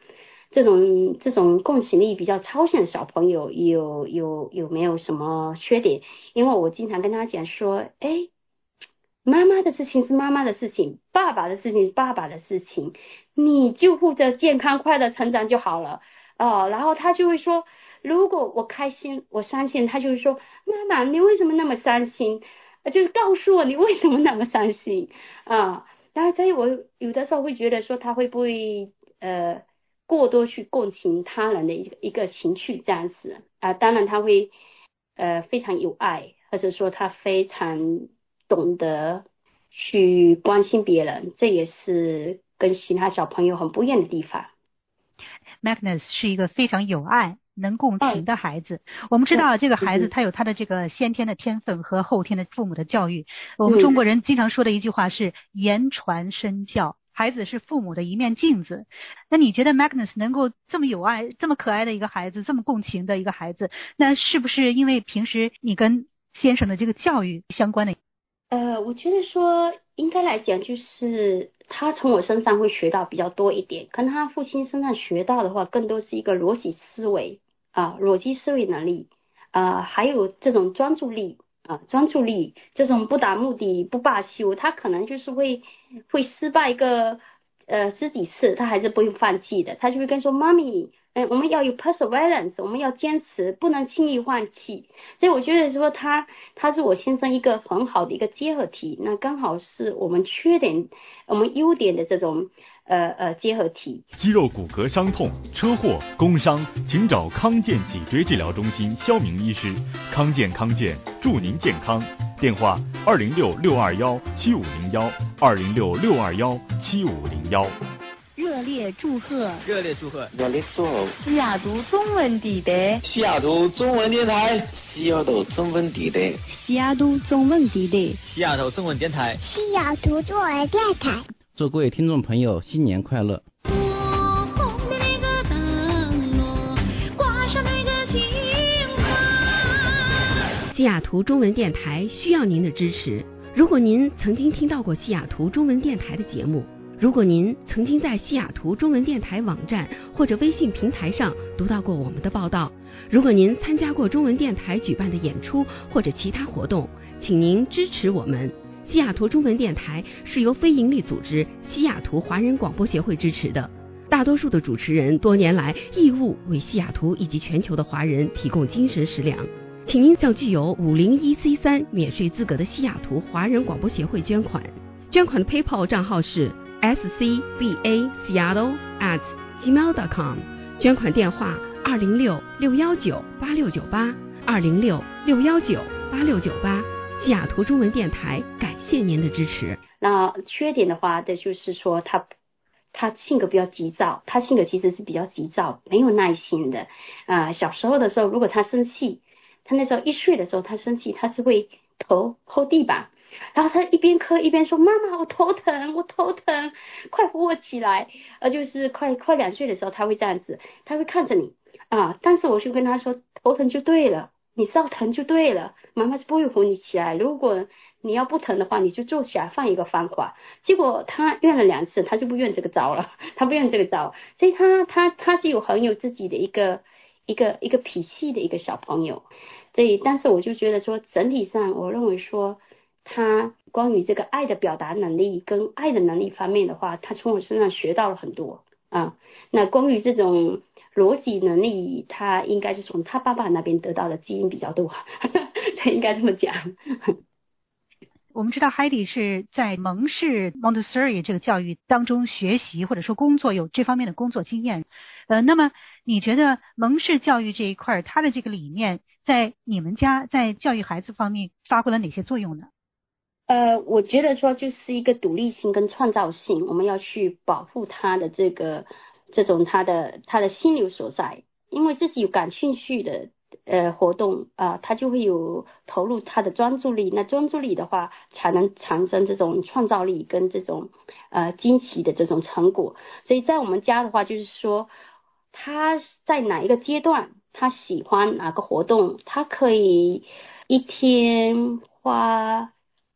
种共情力比较超前的小朋友有没有什么缺点，因为我经常跟他讲说妈妈的事情是妈妈的事情，爸爸的事情是爸爸的事情，你就负责健康快乐成长就好了然后他就会说，如果我开心我伤心，他就会说妈妈你为什么那么伤心，就是告诉我你为什么那么伤心然后所以我有的时候会觉得说他会不会过多去共情他人的一个情绪这样子当然他会非常有爱，或者说他非常懂得去关心别人，这也是跟其他小朋友很不一样的地方。 Magnus 是一个非常有爱能共情的孩子。我们知道这个孩子他有他的这个先天的天分和后天的父母的教育。我们中国人经常说的一句话是言传身教，孩子是父母的一面镜子。那你觉得 Magnus 能够这么有爱这么可爱的一个孩子，这么共情的一个孩子，那是不是因为平时你跟先生的这个教育相关的？ 我觉得说应该来讲就是他从我身上会学到比较多一点，跟他父亲身上学到的话更多是一个逻辑思维能力还有这种专注力这种不达目的不罢休，他可能就是会失败个十几次他还是不会放弃的，他就会跟说妈咪我们要有 perseverance， 我们要坚持，不能轻易放弃。所以我觉得说他是我先生一个很好的一个结合体，那刚好是我们优点的这种结合体。 肌肉骨骼伤痛、车祸、工伤，请找康健脊椎治疗中心肖明医师。康健祝您健康。电话206-621-7501，206-621-7501。 热烈祝贺西雅图中文电台， 西雅图中文电台， 西雅图中文电台， 西雅图中文电台， 西雅图中文电台， 西雅图中文电台。 祝各位听众朋友新年快乐！ 西雅图中文电台需要您的支持。如果您曾经听到过西雅图中文电台的节目，如果您曾经在西雅图中文电台网站或者微信平台上读到过我们的报道，如果您参加过中文电台举办的演出或者其他活动，请您支持我们。西雅图中文电台是由非营利组织西雅图华人广播协会支持的，大多数的主持人多年来义务为西雅图以及全球的华人提供精神食粮。请您向具有501C3免税资格的西雅图华人广播协会捐款。捐款的 PayPal 账号是 scbaseattle@gmail.com， 捐款电话206-619-8698 206-619-8698。西雅图中文电台感谢您的支持。 那缺点的话，这就是说他性格比较急躁，他性格其实是比较急躁，没有耐心的。小时候的时候，如果他生气，他那时候1岁的时候，他生气，他是会头抠地板，然后他一边磕一边说：“妈妈，我头疼，快扶我起来。”就是快2岁的时候，他会这样子，他会看着你但是我就跟他说，头疼就对了，你知道疼就对了，妈妈是不会扶你起来，如果你要不疼的话，你就坐起来放一个方法。结果他愿了2次，他就不愿这个招了，所以他是很有自己的一个脾气的一个小朋友。所以但是我就觉得说，整体上我认为说，他关于这个爱的表达能力跟爱的能力方面的话，他从我身上学到了很多那关于这种逻辑能力，他应该是从他爸爸那边得到的基因比较多应该这么讲。 我们知道 Heidi 是在蒙氏 Montessori 这个教育当中学习或者说工作，有这方面的工作经验。那么你觉得蒙氏教育这一块，它的这个理念在你们家在教育孩子方面发挥了哪些作用呢？ 我觉得说就是一个独立性跟创造性，我们要去保护他的这种他的心流所在，因为自己有感兴趣的活动他就会有投入他的专注力，那专注力的话才能产生这种创造力跟这种惊奇的这种成果。所以在我们家的话，就是说他在哪一个阶段他喜欢哪个活动，他可以一天花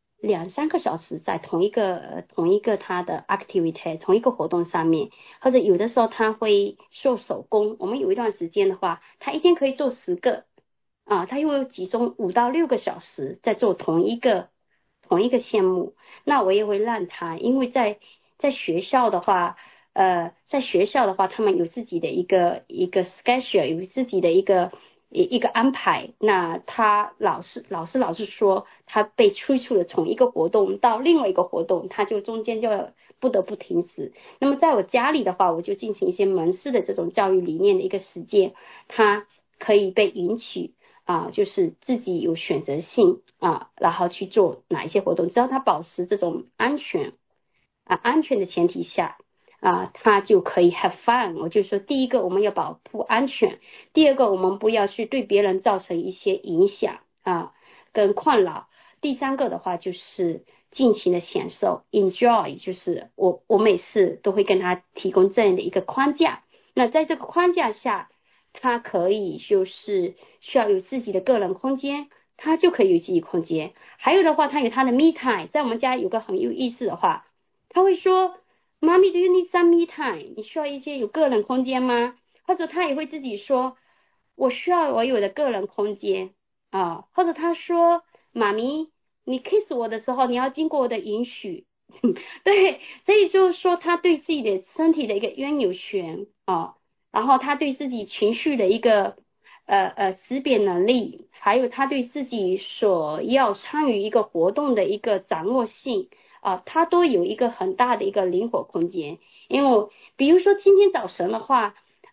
2-3个小时在同一个他的 activity 同一个活动上面，或者有的时候他会做手工，我们有一段时间的话，他一天可以做10个他又集中5到6个小时在做同一个项目。那我也会让他，因为在学校的话他们有自己的一个 schedule， 有自己的一个安排。那他老是说他被催促的从一个活动到另外一个活动，他就中间就不得不停止。那么在我家里的话，我就进行一些门市的这种教育理念的一个实践，他可以被允许就是自己有选择性然后去做哪一些活动，只要他保持这种安全的前提下他就可以 have fun。 我就说，第一个我们要保护安全，第二个我们不要去对别人造成一些影响跟困扰，第三个的话就是尽情的享受 enjoy， 就是我每次都会跟他提供这样的一个框架。那在这个框架下，他可以就是需要有自己的个人空间，他就可以有自己空间。还有的话，他有他的 me time。 在我们家有个很有意思的话，他会说，Mommy, do you need some me time？ 你需要一些有个人空间吗？或者他也会自己说，我需要我有的个人空间或者他说，妈咪，你 kiss 我的时候，你要经过我的允许对，所以就是说他对自己的身体的一个拥有权然后他对自己情绪的一个识别能力，还有他对自己所要参与一个活动的一个掌握性他都有一个很大的一个灵活空间。 因为比如说今天早晨的话，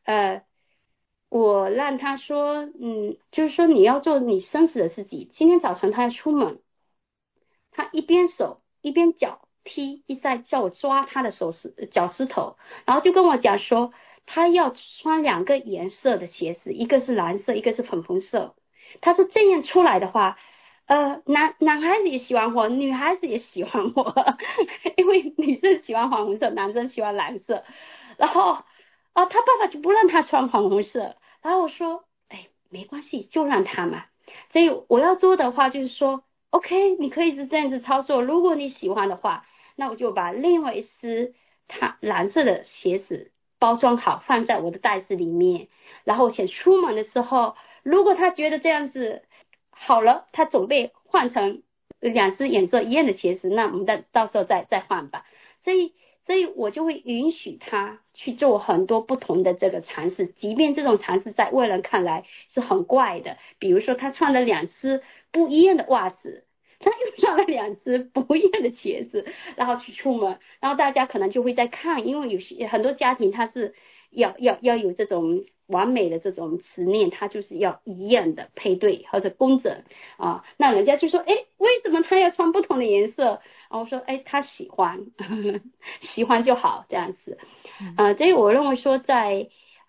我让他说，就是说你要做你生死的事情。今天早晨他要出门，他一边手一边脚踢，一再叫我抓他的脚趾头，然后就跟我讲说他要穿2个颜色的鞋子，一个是蓝色，一个是粉红色。他说这样出来的话，男孩子也喜欢我，女孩子也喜欢我，因为女生喜欢黄红色，男生喜欢蓝色。然后他爸爸就不让他穿黄红色，然后我说没关系，就让他嘛。所以我要做的话就是说 OK， 你可以是这样子操作，如果你喜欢的话，那我就把另外一只他蓝色的鞋子包装好放在我的袋子里面，然后想出门的时候，如果他觉得这样子好了，他准备换成2只颜色一样的鞋子，那我们到时候再换吧。所以我就会允许他去做很多不同的这个尝试，即便这种尝试在外人看来是很怪的。比如说他穿了2只不一样的袜子，他又穿了2只不一样的鞋子，然后去出门，然后大家可能就会在看，因为很多家庭他是要有这种完美的这种执念，他就是要一样的配对或者工整啊。那人家就说为什么他要穿不同的颜色？然后我说他喜欢喜欢就好，这样子。所以我认为说在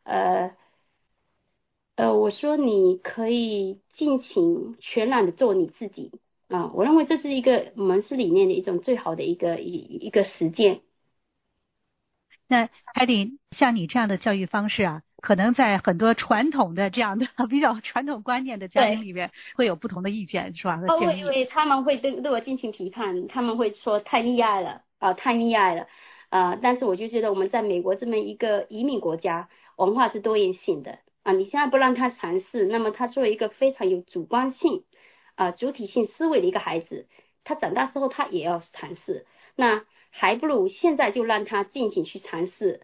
我说你可以尽情全然的做你自己啊，我认为这是一个门市里面的一种最好的一个实践。 那Heidi，像你这样的教育方式啊，可能在很多传统的这样的比较传统观念的家庭里面会有不同的意见，是吧？ 因为他们会对我进行批判，他们会说太溺爱了太溺爱了但是我就觉得我们在美国这么一个移民国家，文化是多元性的你现在不让他尝试，那么他作为一个非常有主观性主体性思维的一个孩子，他长大之后他也要尝试，那还不如现在就让他尽情去尝试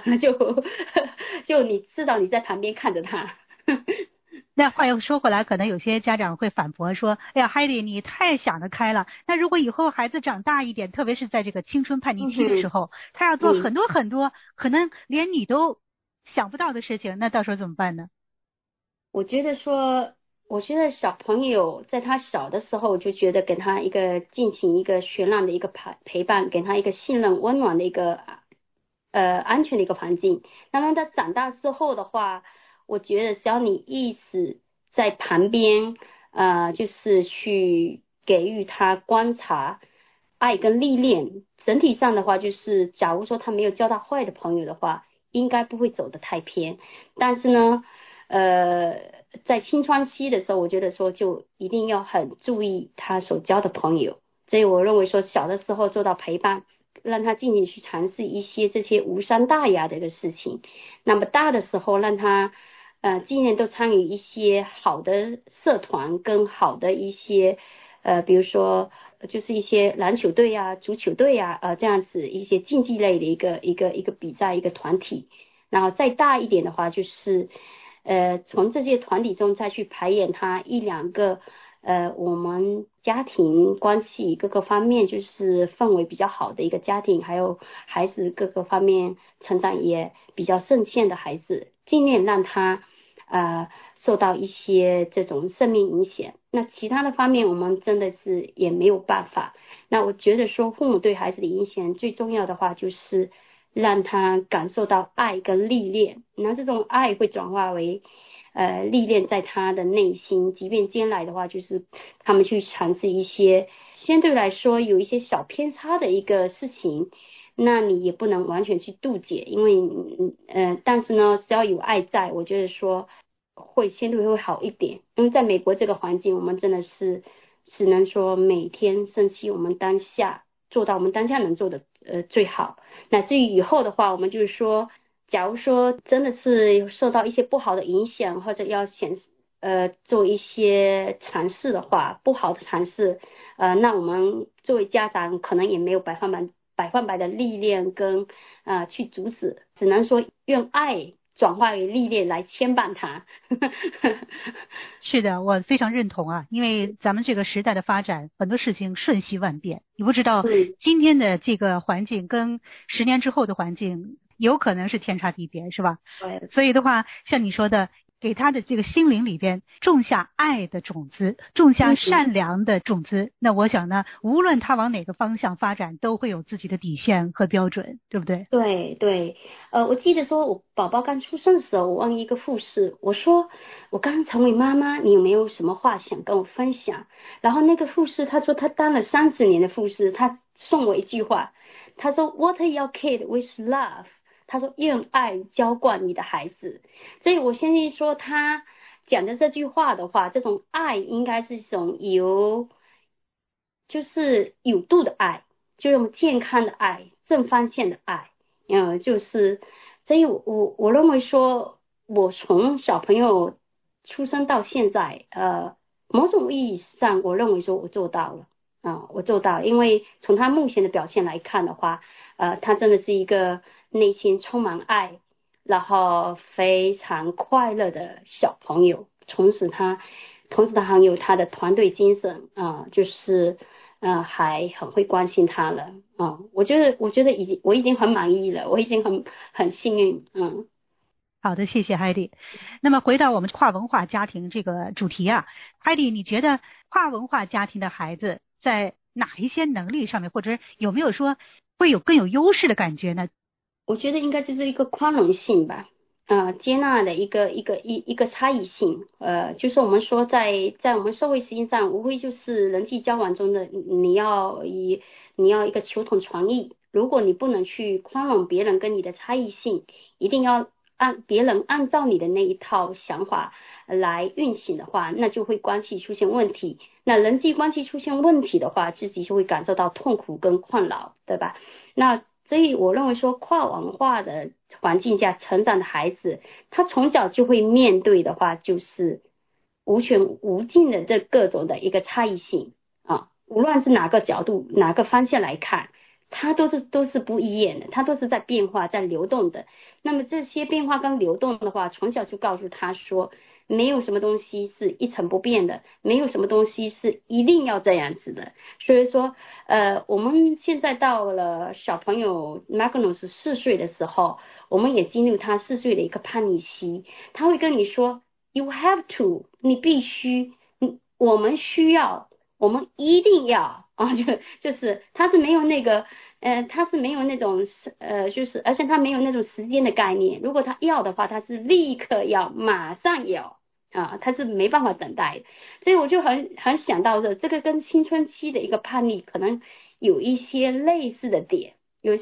就你知道你在旁边看着他那话又说回来，可能有些家长会反驳说，哎呀Heidi，你太想得开了，那如果以后孩子长大一点，特别是在这个青春叛逆期的时候，他要做很多很多可能连你都想不到的事情，那到时候怎么办呢？ 我觉得小朋友在他小的时候，我就觉得给他进行一个渲染的一个陪伴，给他一个信任温暖的一个安全的一个环境。那么他长大之后的话，我觉得只要你一直在旁边就是去给予他观察爱跟历练，整体上的话就是假如说他没有交到坏的朋友的话，应该不会走得太偏。但是呢在青春期的时候，我觉得说就一定要很注意他所交的朋友，所以我认为说小的时候做到陪伴，让他尽情去尝试一些这些无伤大雅的一个事情，那么大的时候让他今年都参与一些好的社团跟好的一些比如说就是一些篮球队足球队这样子一些竞技类的一个比赛一个团体，然后再大一点的话就是从这些团体中再去排演他1-2个我们家庭关系各个方面就是氛围比较好的一个家庭，还有孩子各个方面成长也比较顺线的孩子，尽量让他受到一些这种生命影响。那其他的方面我们真的是也没有办法。那我觉得说父母对孩子的影响最重要的话就是让他感受到爱跟历练，那这种爱会转化为历练在他的内心，即便将来的话就是他们去尝试一些相对来说有一些小偏差的一个事情，那你也不能完全去杜绝，因为但是呢只要有爱在，我觉得说会相对会好一点。因为在美国这个环境，我们真的是只能说每天珍惜我们当下，做到我们当下能做的最好。那至于以后的话，我们就是说假如说真的是受到一些不好的影响，或者要做一些尝试的话，不好的尝试那我们作为家长可能也没有百分百的历练跟去阻止，只能说用爱转化为历练来牵绊他。 是的，我非常认同啊，因为咱们这个时代的发展，很多事情瞬息万变，你不知道今天的这个环境跟10年之后的环境有可能是天差地别，是吧？ 对。 所以的话，像你说的，给他的这个心灵里边种下爱的种子，种下善良的种子，那我想呢，无论他往哪个方向发展，都会有自己的底线和标准，对不对？ 对对，我记得说我宝宝刚出生的时候，我问一个护士，我说我刚成为妈妈，你有没有什么话想跟我分享？然后那个护士他说他当了30年的护士，他送我一句话，他说 Water your kid with love。他说用爱浇灌你的孩子，所以我相信说他讲的这句话的话，这种爱应该是一种就是有度的爱，就用健康的爱，正方向的爱，就是所以我认为说我从小朋友出生到现在，某种意义上我认为说我做到了我做到了，因为从他目前的表现来看的话，他真的是一个内心充满爱，然后非常快乐的小朋友。同时他还有他的团队精神就是还很会关心他了我觉得我已经很满意了，我已经很幸运好的，谢谢 Heidi。那么回到我们跨文化家庭这个主题啊，Heidi，你觉得跨文化家庭的孩子在哪一些能力上面，或者有没有说会有更有优势的感觉呢？ 我觉得应该就是一个宽容性吧，接纳的一个差异性，就是我们说在我们社会实际上，无非就是人际交往中的你要一个求同存异，如果你不能去宽容别人跟你的差异性，一定要别人按照你的那一套想法来运行的话，那就会关系出现问题。那人际关系出现问题的话，自己就会感受到痛苦跟困扰，对吧？那所以我认为说跨文化的环境下成长的孩子，他从小就会面对的话，就是无穷无尽的这各种的一个差异性无论是哪个角度哪个方向来看，它都是不一样的，它都是在变化在流动的。那么这些变化跟流动的话，从小就告诉他说，没有什么东西是一成不变的，没有什么东西是一定要这样子的。所以说我们现在到了小朋友 Magnus 4岁的时候，我们也进入他4岁的一个叛逆期，他会跟你说 You have to， 你必须，我们需要，我们一定要就是他是没有那个他是没有那种就是而且他没有那种时间的概念，如果他要的话，他是立刻要马上要他是没办法等待的。所以我就很想到这个跟青春期的一个叛逆可能有一些类似的点，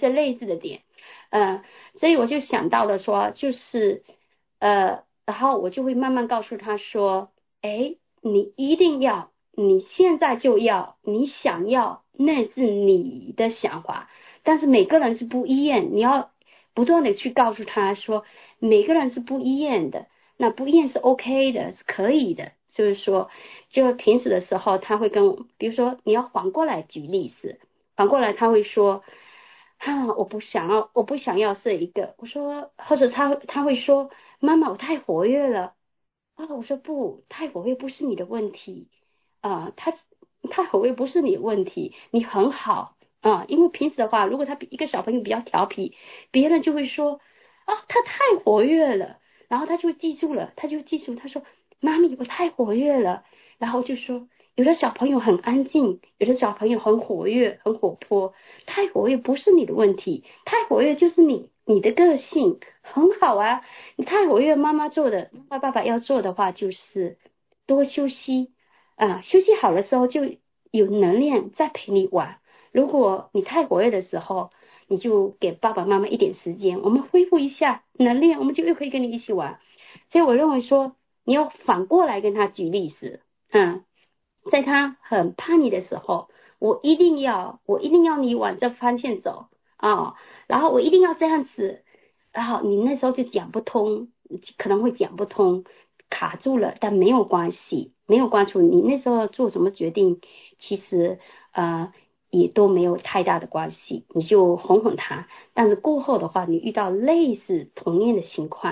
所以我就想到了说就是然后我就会慢慢告诉他说你一定要，你现在就要，你想要，那是你的想法，但是每个人是不一样，你要不断的去告诉他说每个人是不一样的，那不一样是 OK 的，是可以的。就是说就平时的时候他会跟我，比如说你要反过来举例子，反过来他会说我不想要这一个，我说或者他会说妈妈我太活跃了我说不，太活跃不是你的问题太活跃不是你的问题，你很好因为平时的话，如果一个小朋友比较调皮，别人就会说他太活跃了，然后他就记住，他说妈咪我太活跃了，然后就说有的小朋友很安静，有的小朋友很活跃很活泼，太活跃不是你的问题，太活跃就是你的个性很好啊，你太活跃，妈妈爸爸要做的话就是多休息休息好的时候就有能量再陪你玩，如果你太活跃的时候，你就给爸爸妈妈一点时间，我们恢复一下能量，我们就又可以跟你一起玩。所以我认为说你要反过来跟他举例子在他很叛逆的时候，我一定要你往这方向走然后我一定要这样子，然后你那时候就讲不通，可能会讲不通，卡住了，但没有关系，你那时候做什么决定其实也都没有太大的关系，你就哄哄他，但是过后的话你遇到类似同样的情况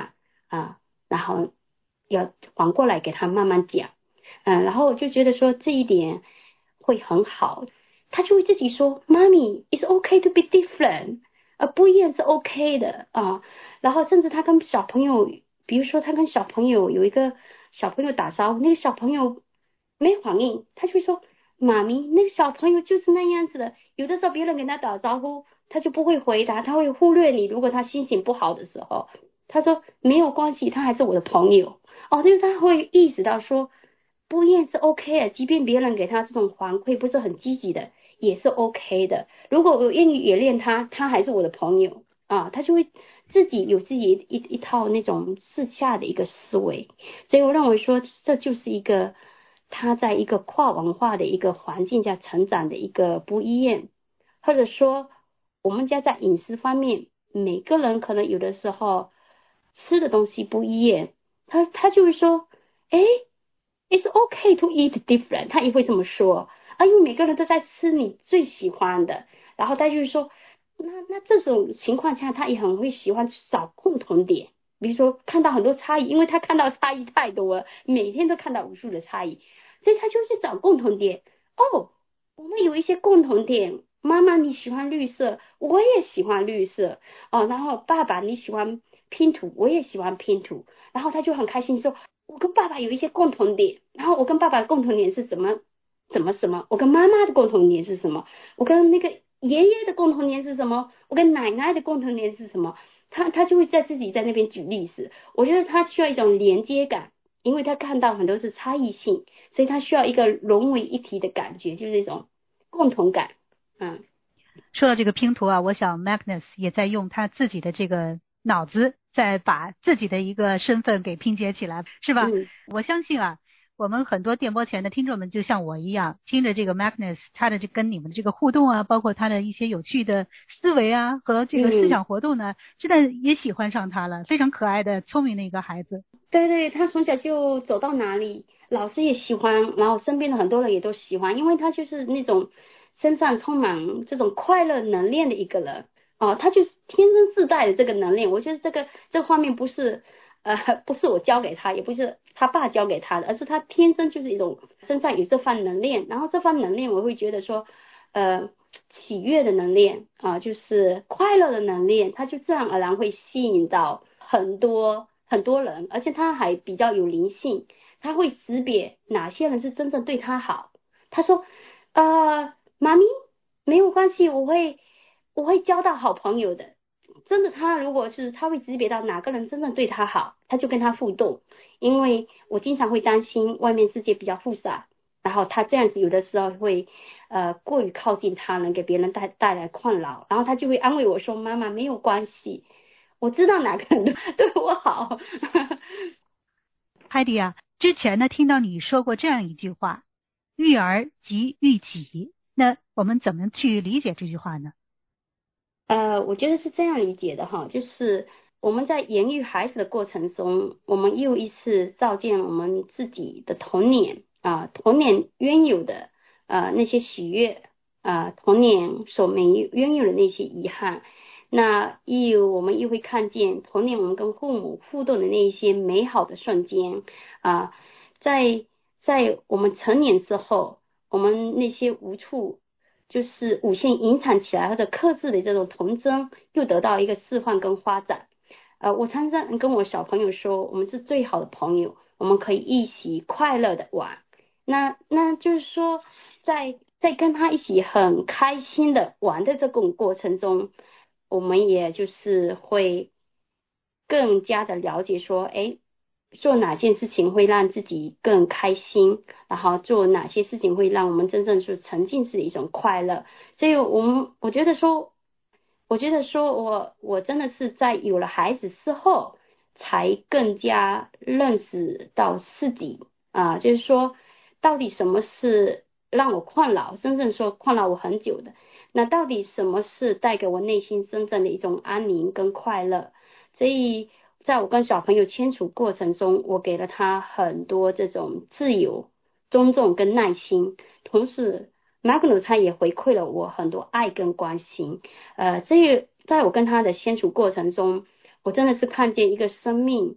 然后要反过来给他慢慢讲，然后我就觉得说这一点会很好，他就会自己说妈咪 it's okay to be different， 不一样是 OK 的然后甚至他跟小朋友，比如说他跟小朋友有一个小朋友打招呼，那个小朋友没反应，他就会说妈咪那个小朋友就是那样子的，有的时候别人跟他打招呼他就不会回答，他会忽略你，如果他心情不好的时候，他说没有关系，他还是我的朋友就是他会意识到说不一样是 OK 的，即便别人给他这种反馈不是很积极的也是 OK 的，如果我愿意原谅他，他还是我的朋友他就会自己有自己一套那种自洽的一个思维。所以我认为说这就是一个他在一个跨文化的一个环境下成长的一个不一样，或者说我们家在饮食方面每个人可能有的时候吃的东西不一样，他就会说it's okay to eat different， 他也会这么说因为每个人都在吃你最喜欢的，然后他就是说那这种情况下他也很会喜欢找共同点，比如说看到很多差异，因为他看到差异太多了，每天都看到无数的差异，所以他就去找共同点我们有一些共同点，妈妈你喜欢绿色，我也喜欢绿色然后爸爸你喜欢拼图，我也喜欢拼图，然后他就很开心说我跟爸爸有一些共同点，然后我跟爸爸的共同点是什么，我跟妈妈的共同点是什么，我跟那个爷爷的共同点是什么，我跟奶奶的共同点是什么，他就会在自己在那边举例子。我觉得他需要一种连接感，因为他看到很多是差异性，所以他需要一个融为一体的感觉，就是一种共同感。 说到这个拼图我想 Magnus 也在用他自己的这个脑子在把自己的一个身份给拼接起来，是吧？我相信我们很多电波前的听众们就像我一样，听着这个 Magnus 他的跟你们的这个互动包括他的一些有趣的思维和这个思想活动呢，真的也喜欢上他了，非常可爱的聪明的一个孩子。 对，他从小就走到哪里老师也喜欢，然后身边的很多人也都喜欢，因为他就是那种身上充满这种快乐能量的一个人他就是天生自带的这个能量。我觉得这方面不是我教给他，也不是他爸教给他的，而是他天生就是一种身上有这番能量，然后这番能量我会觉得说喜悦的能量就是快乐的能量，他就自然而然会吸引到很多人，而且他还比较有灵性，他会识别哪些人是真正对他好。他说妈咪没有关系，我会交到好朋友的，真的。他如果是他会识别到哪个人真正对他好，他就跟他互动。因为我经常会担心外面世界比较复杂，然后他这样子有的时候会过于靠近他人，给别人带来困扰，然后他就会安慰我说妈妈没有关系，我知道哪个人对我好。 Heidi 之前呢听到你说过这样一句话，育儿即育己，那我们怎么去理解这句话呢？ 我觉得是这样理解的就是我们在养育孩子的过程中，我们又一次照见我们自己的童年童年拥有的那些喜悦童年所没拥有的那些遗憾，那我们又会看见童年我们跟父母互动的那一些美好的瞬间在我们成年之后，我们那些无处就是无限隐藏起来或者克制的这种童真又得到一个释放跟发展。我常常跟我小朋友说，我们是最好的朋友，我们可以一起快乐的玩。那就是说在跟他一起很开心的玩的这种过程中，我们也就是会更加的了解说做哪件事情会让自己更开心，然后做哪些事情会让我们真正是沉浸式的一种快乐。所以我觉得说我真的是在有了孩子之后才更加认识到自己就是说到底什么是让我困扰，真正说困扰我很久的，那到底什么是带给我内心真正的一种安宁跟快乐。所以在我跟小朋友牵处过程中，我给了他很多这种自由、尊重跟耐心，同时Magnus 他也回馈了我很多爱跟关心。所以在我跟他的相处过程中，我真的是看见一个生命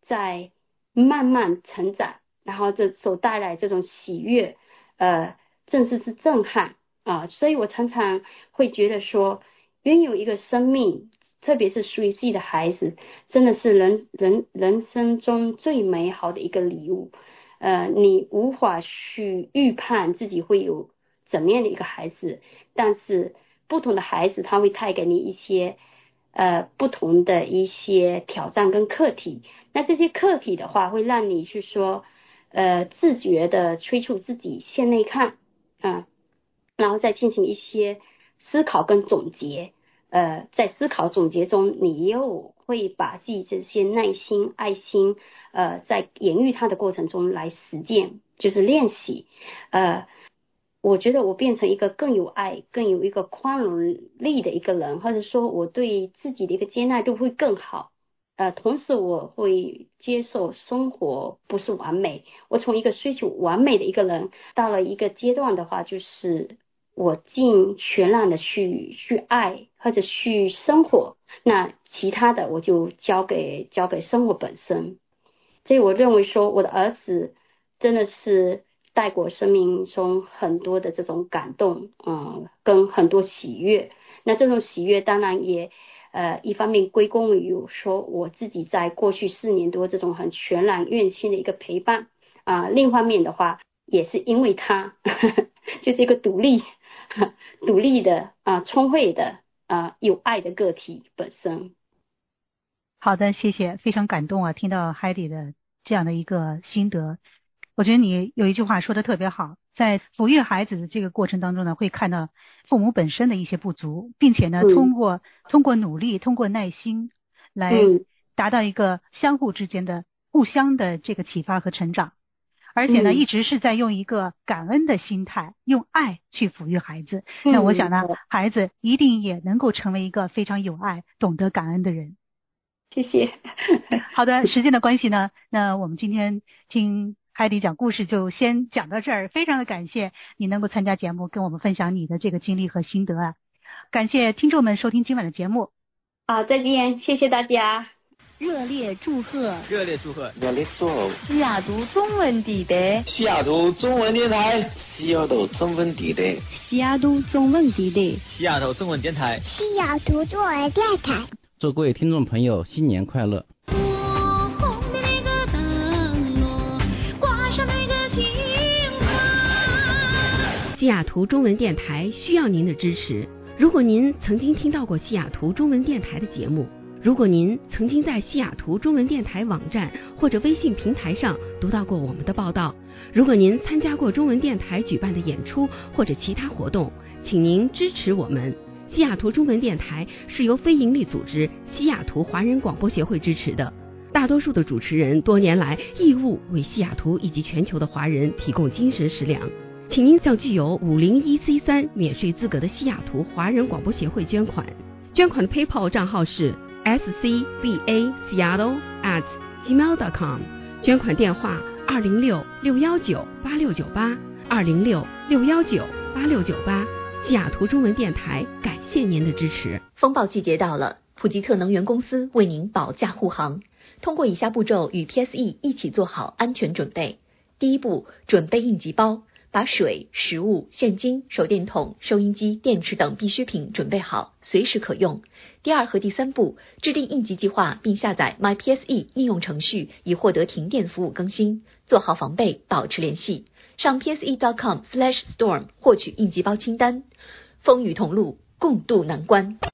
在慢慢成长，然后这所带来这种喜悦，甚至是震撼啊，所以我常常会觉得说，拥有一个生命，特别是属于自己的孩子，真的是人生中最美好的一个礼物。你无法去预判自己会有怎么样的一个孩子，但是不同的孩子他会带给你一些不同的一些挑战跟课题。那这些课题的话，会让你去说自觉的催促自己向内看然后再进行一些思考跟总结。在思考总结中，你又会把自己这些耐心、爱心，在言喻它的过程中来实践，就是练习。我觉得我变成一个更有爱、更有一个宽容力的一个人，或者说我对自己的一个接纳度会更好。同时我会接受生活不是完美，我从一个追求完美的一个人，到了一个阶段的话，就是我尽全然的去爱或者去生活，那其他的我就交给生活本身。所以我认为说，我的儿子真的是带给我生命中很多的这种感动，跟很多喜悦。那这种喜悦当然也一方面归功于说我自己在过去4年多这种很全然愿心的一个陪伴另一方面的话也是因为他就是一个独立的聪慧的有爱的个体本身。 好的，谢谢，非常感动啊，听到海蒂的这样的一个心得。我觉得你有一句话说的特别好，在抚育孩子的这个过程当中呢，会看到父母本身的一些不足，并且呢通过努力，通过耐心来达到一个相互之间的互相的这个启发和成长。而且呢一直是在用一个感恩的心态，用爱去抚育孩子。那我想呢孩子一定也能够成为一个非常有爱、懂得感恩的人。 谢谢。 好的，时间的关系呢，那我们今天听海蒂讲故事就先讲到这儿，非常的感谢你能够参加节目，跟我们分享你的这个经历和心得啊！感谢听众们收听今晚的节目。 再见，谢谢大家。 热烈祝贺！ 热烈祝贺！ 热烈祝贺！ 西雅图中文地带， 西雅图中文电台， 西雅图中文地带， 西雅图中文地带， 西雅图中文电台， 西雅图中文电台。 祝各位听众朋友新年快乐！ 西雅图中文电台需要您的支持。如果您曾经听到过西雅图中文电台的节目，如果您曾经在西雅图中文电台网站或者微信平台上读到过我们的报道，如果您参加过中文电台举办的演出或者其他活动，请您支持我们。西雅图中文电台是由非营利组织西雅图华人广播协会支持的，大多数的主持人多年来义务为西雅图以及全球的华人提供精神食粮。请您向具有501C3免税资格的西雅图华人广播协会捐款，捐款的 PayPal 账号是 scbaseattle@gmail.com， 捐款电话206-619-8698 206-619-8698。西雅图中文电台感谢您的支持。 风暴季节到了，普吉特能源公司为您保驾护航，通过以下步骤与 PSE 一起做好安全准备。第一步，准备应急包，把水、食物、现金、手电筒、收音机、电池等必需品准备好，随时可用。第二和第三步，制定应急计划并下载 MyPSE 应用程序，以获得停电服务更新。做好防备，保持联系。上 pse.com/storm 获取应急包清单。风雨同路，共度难关。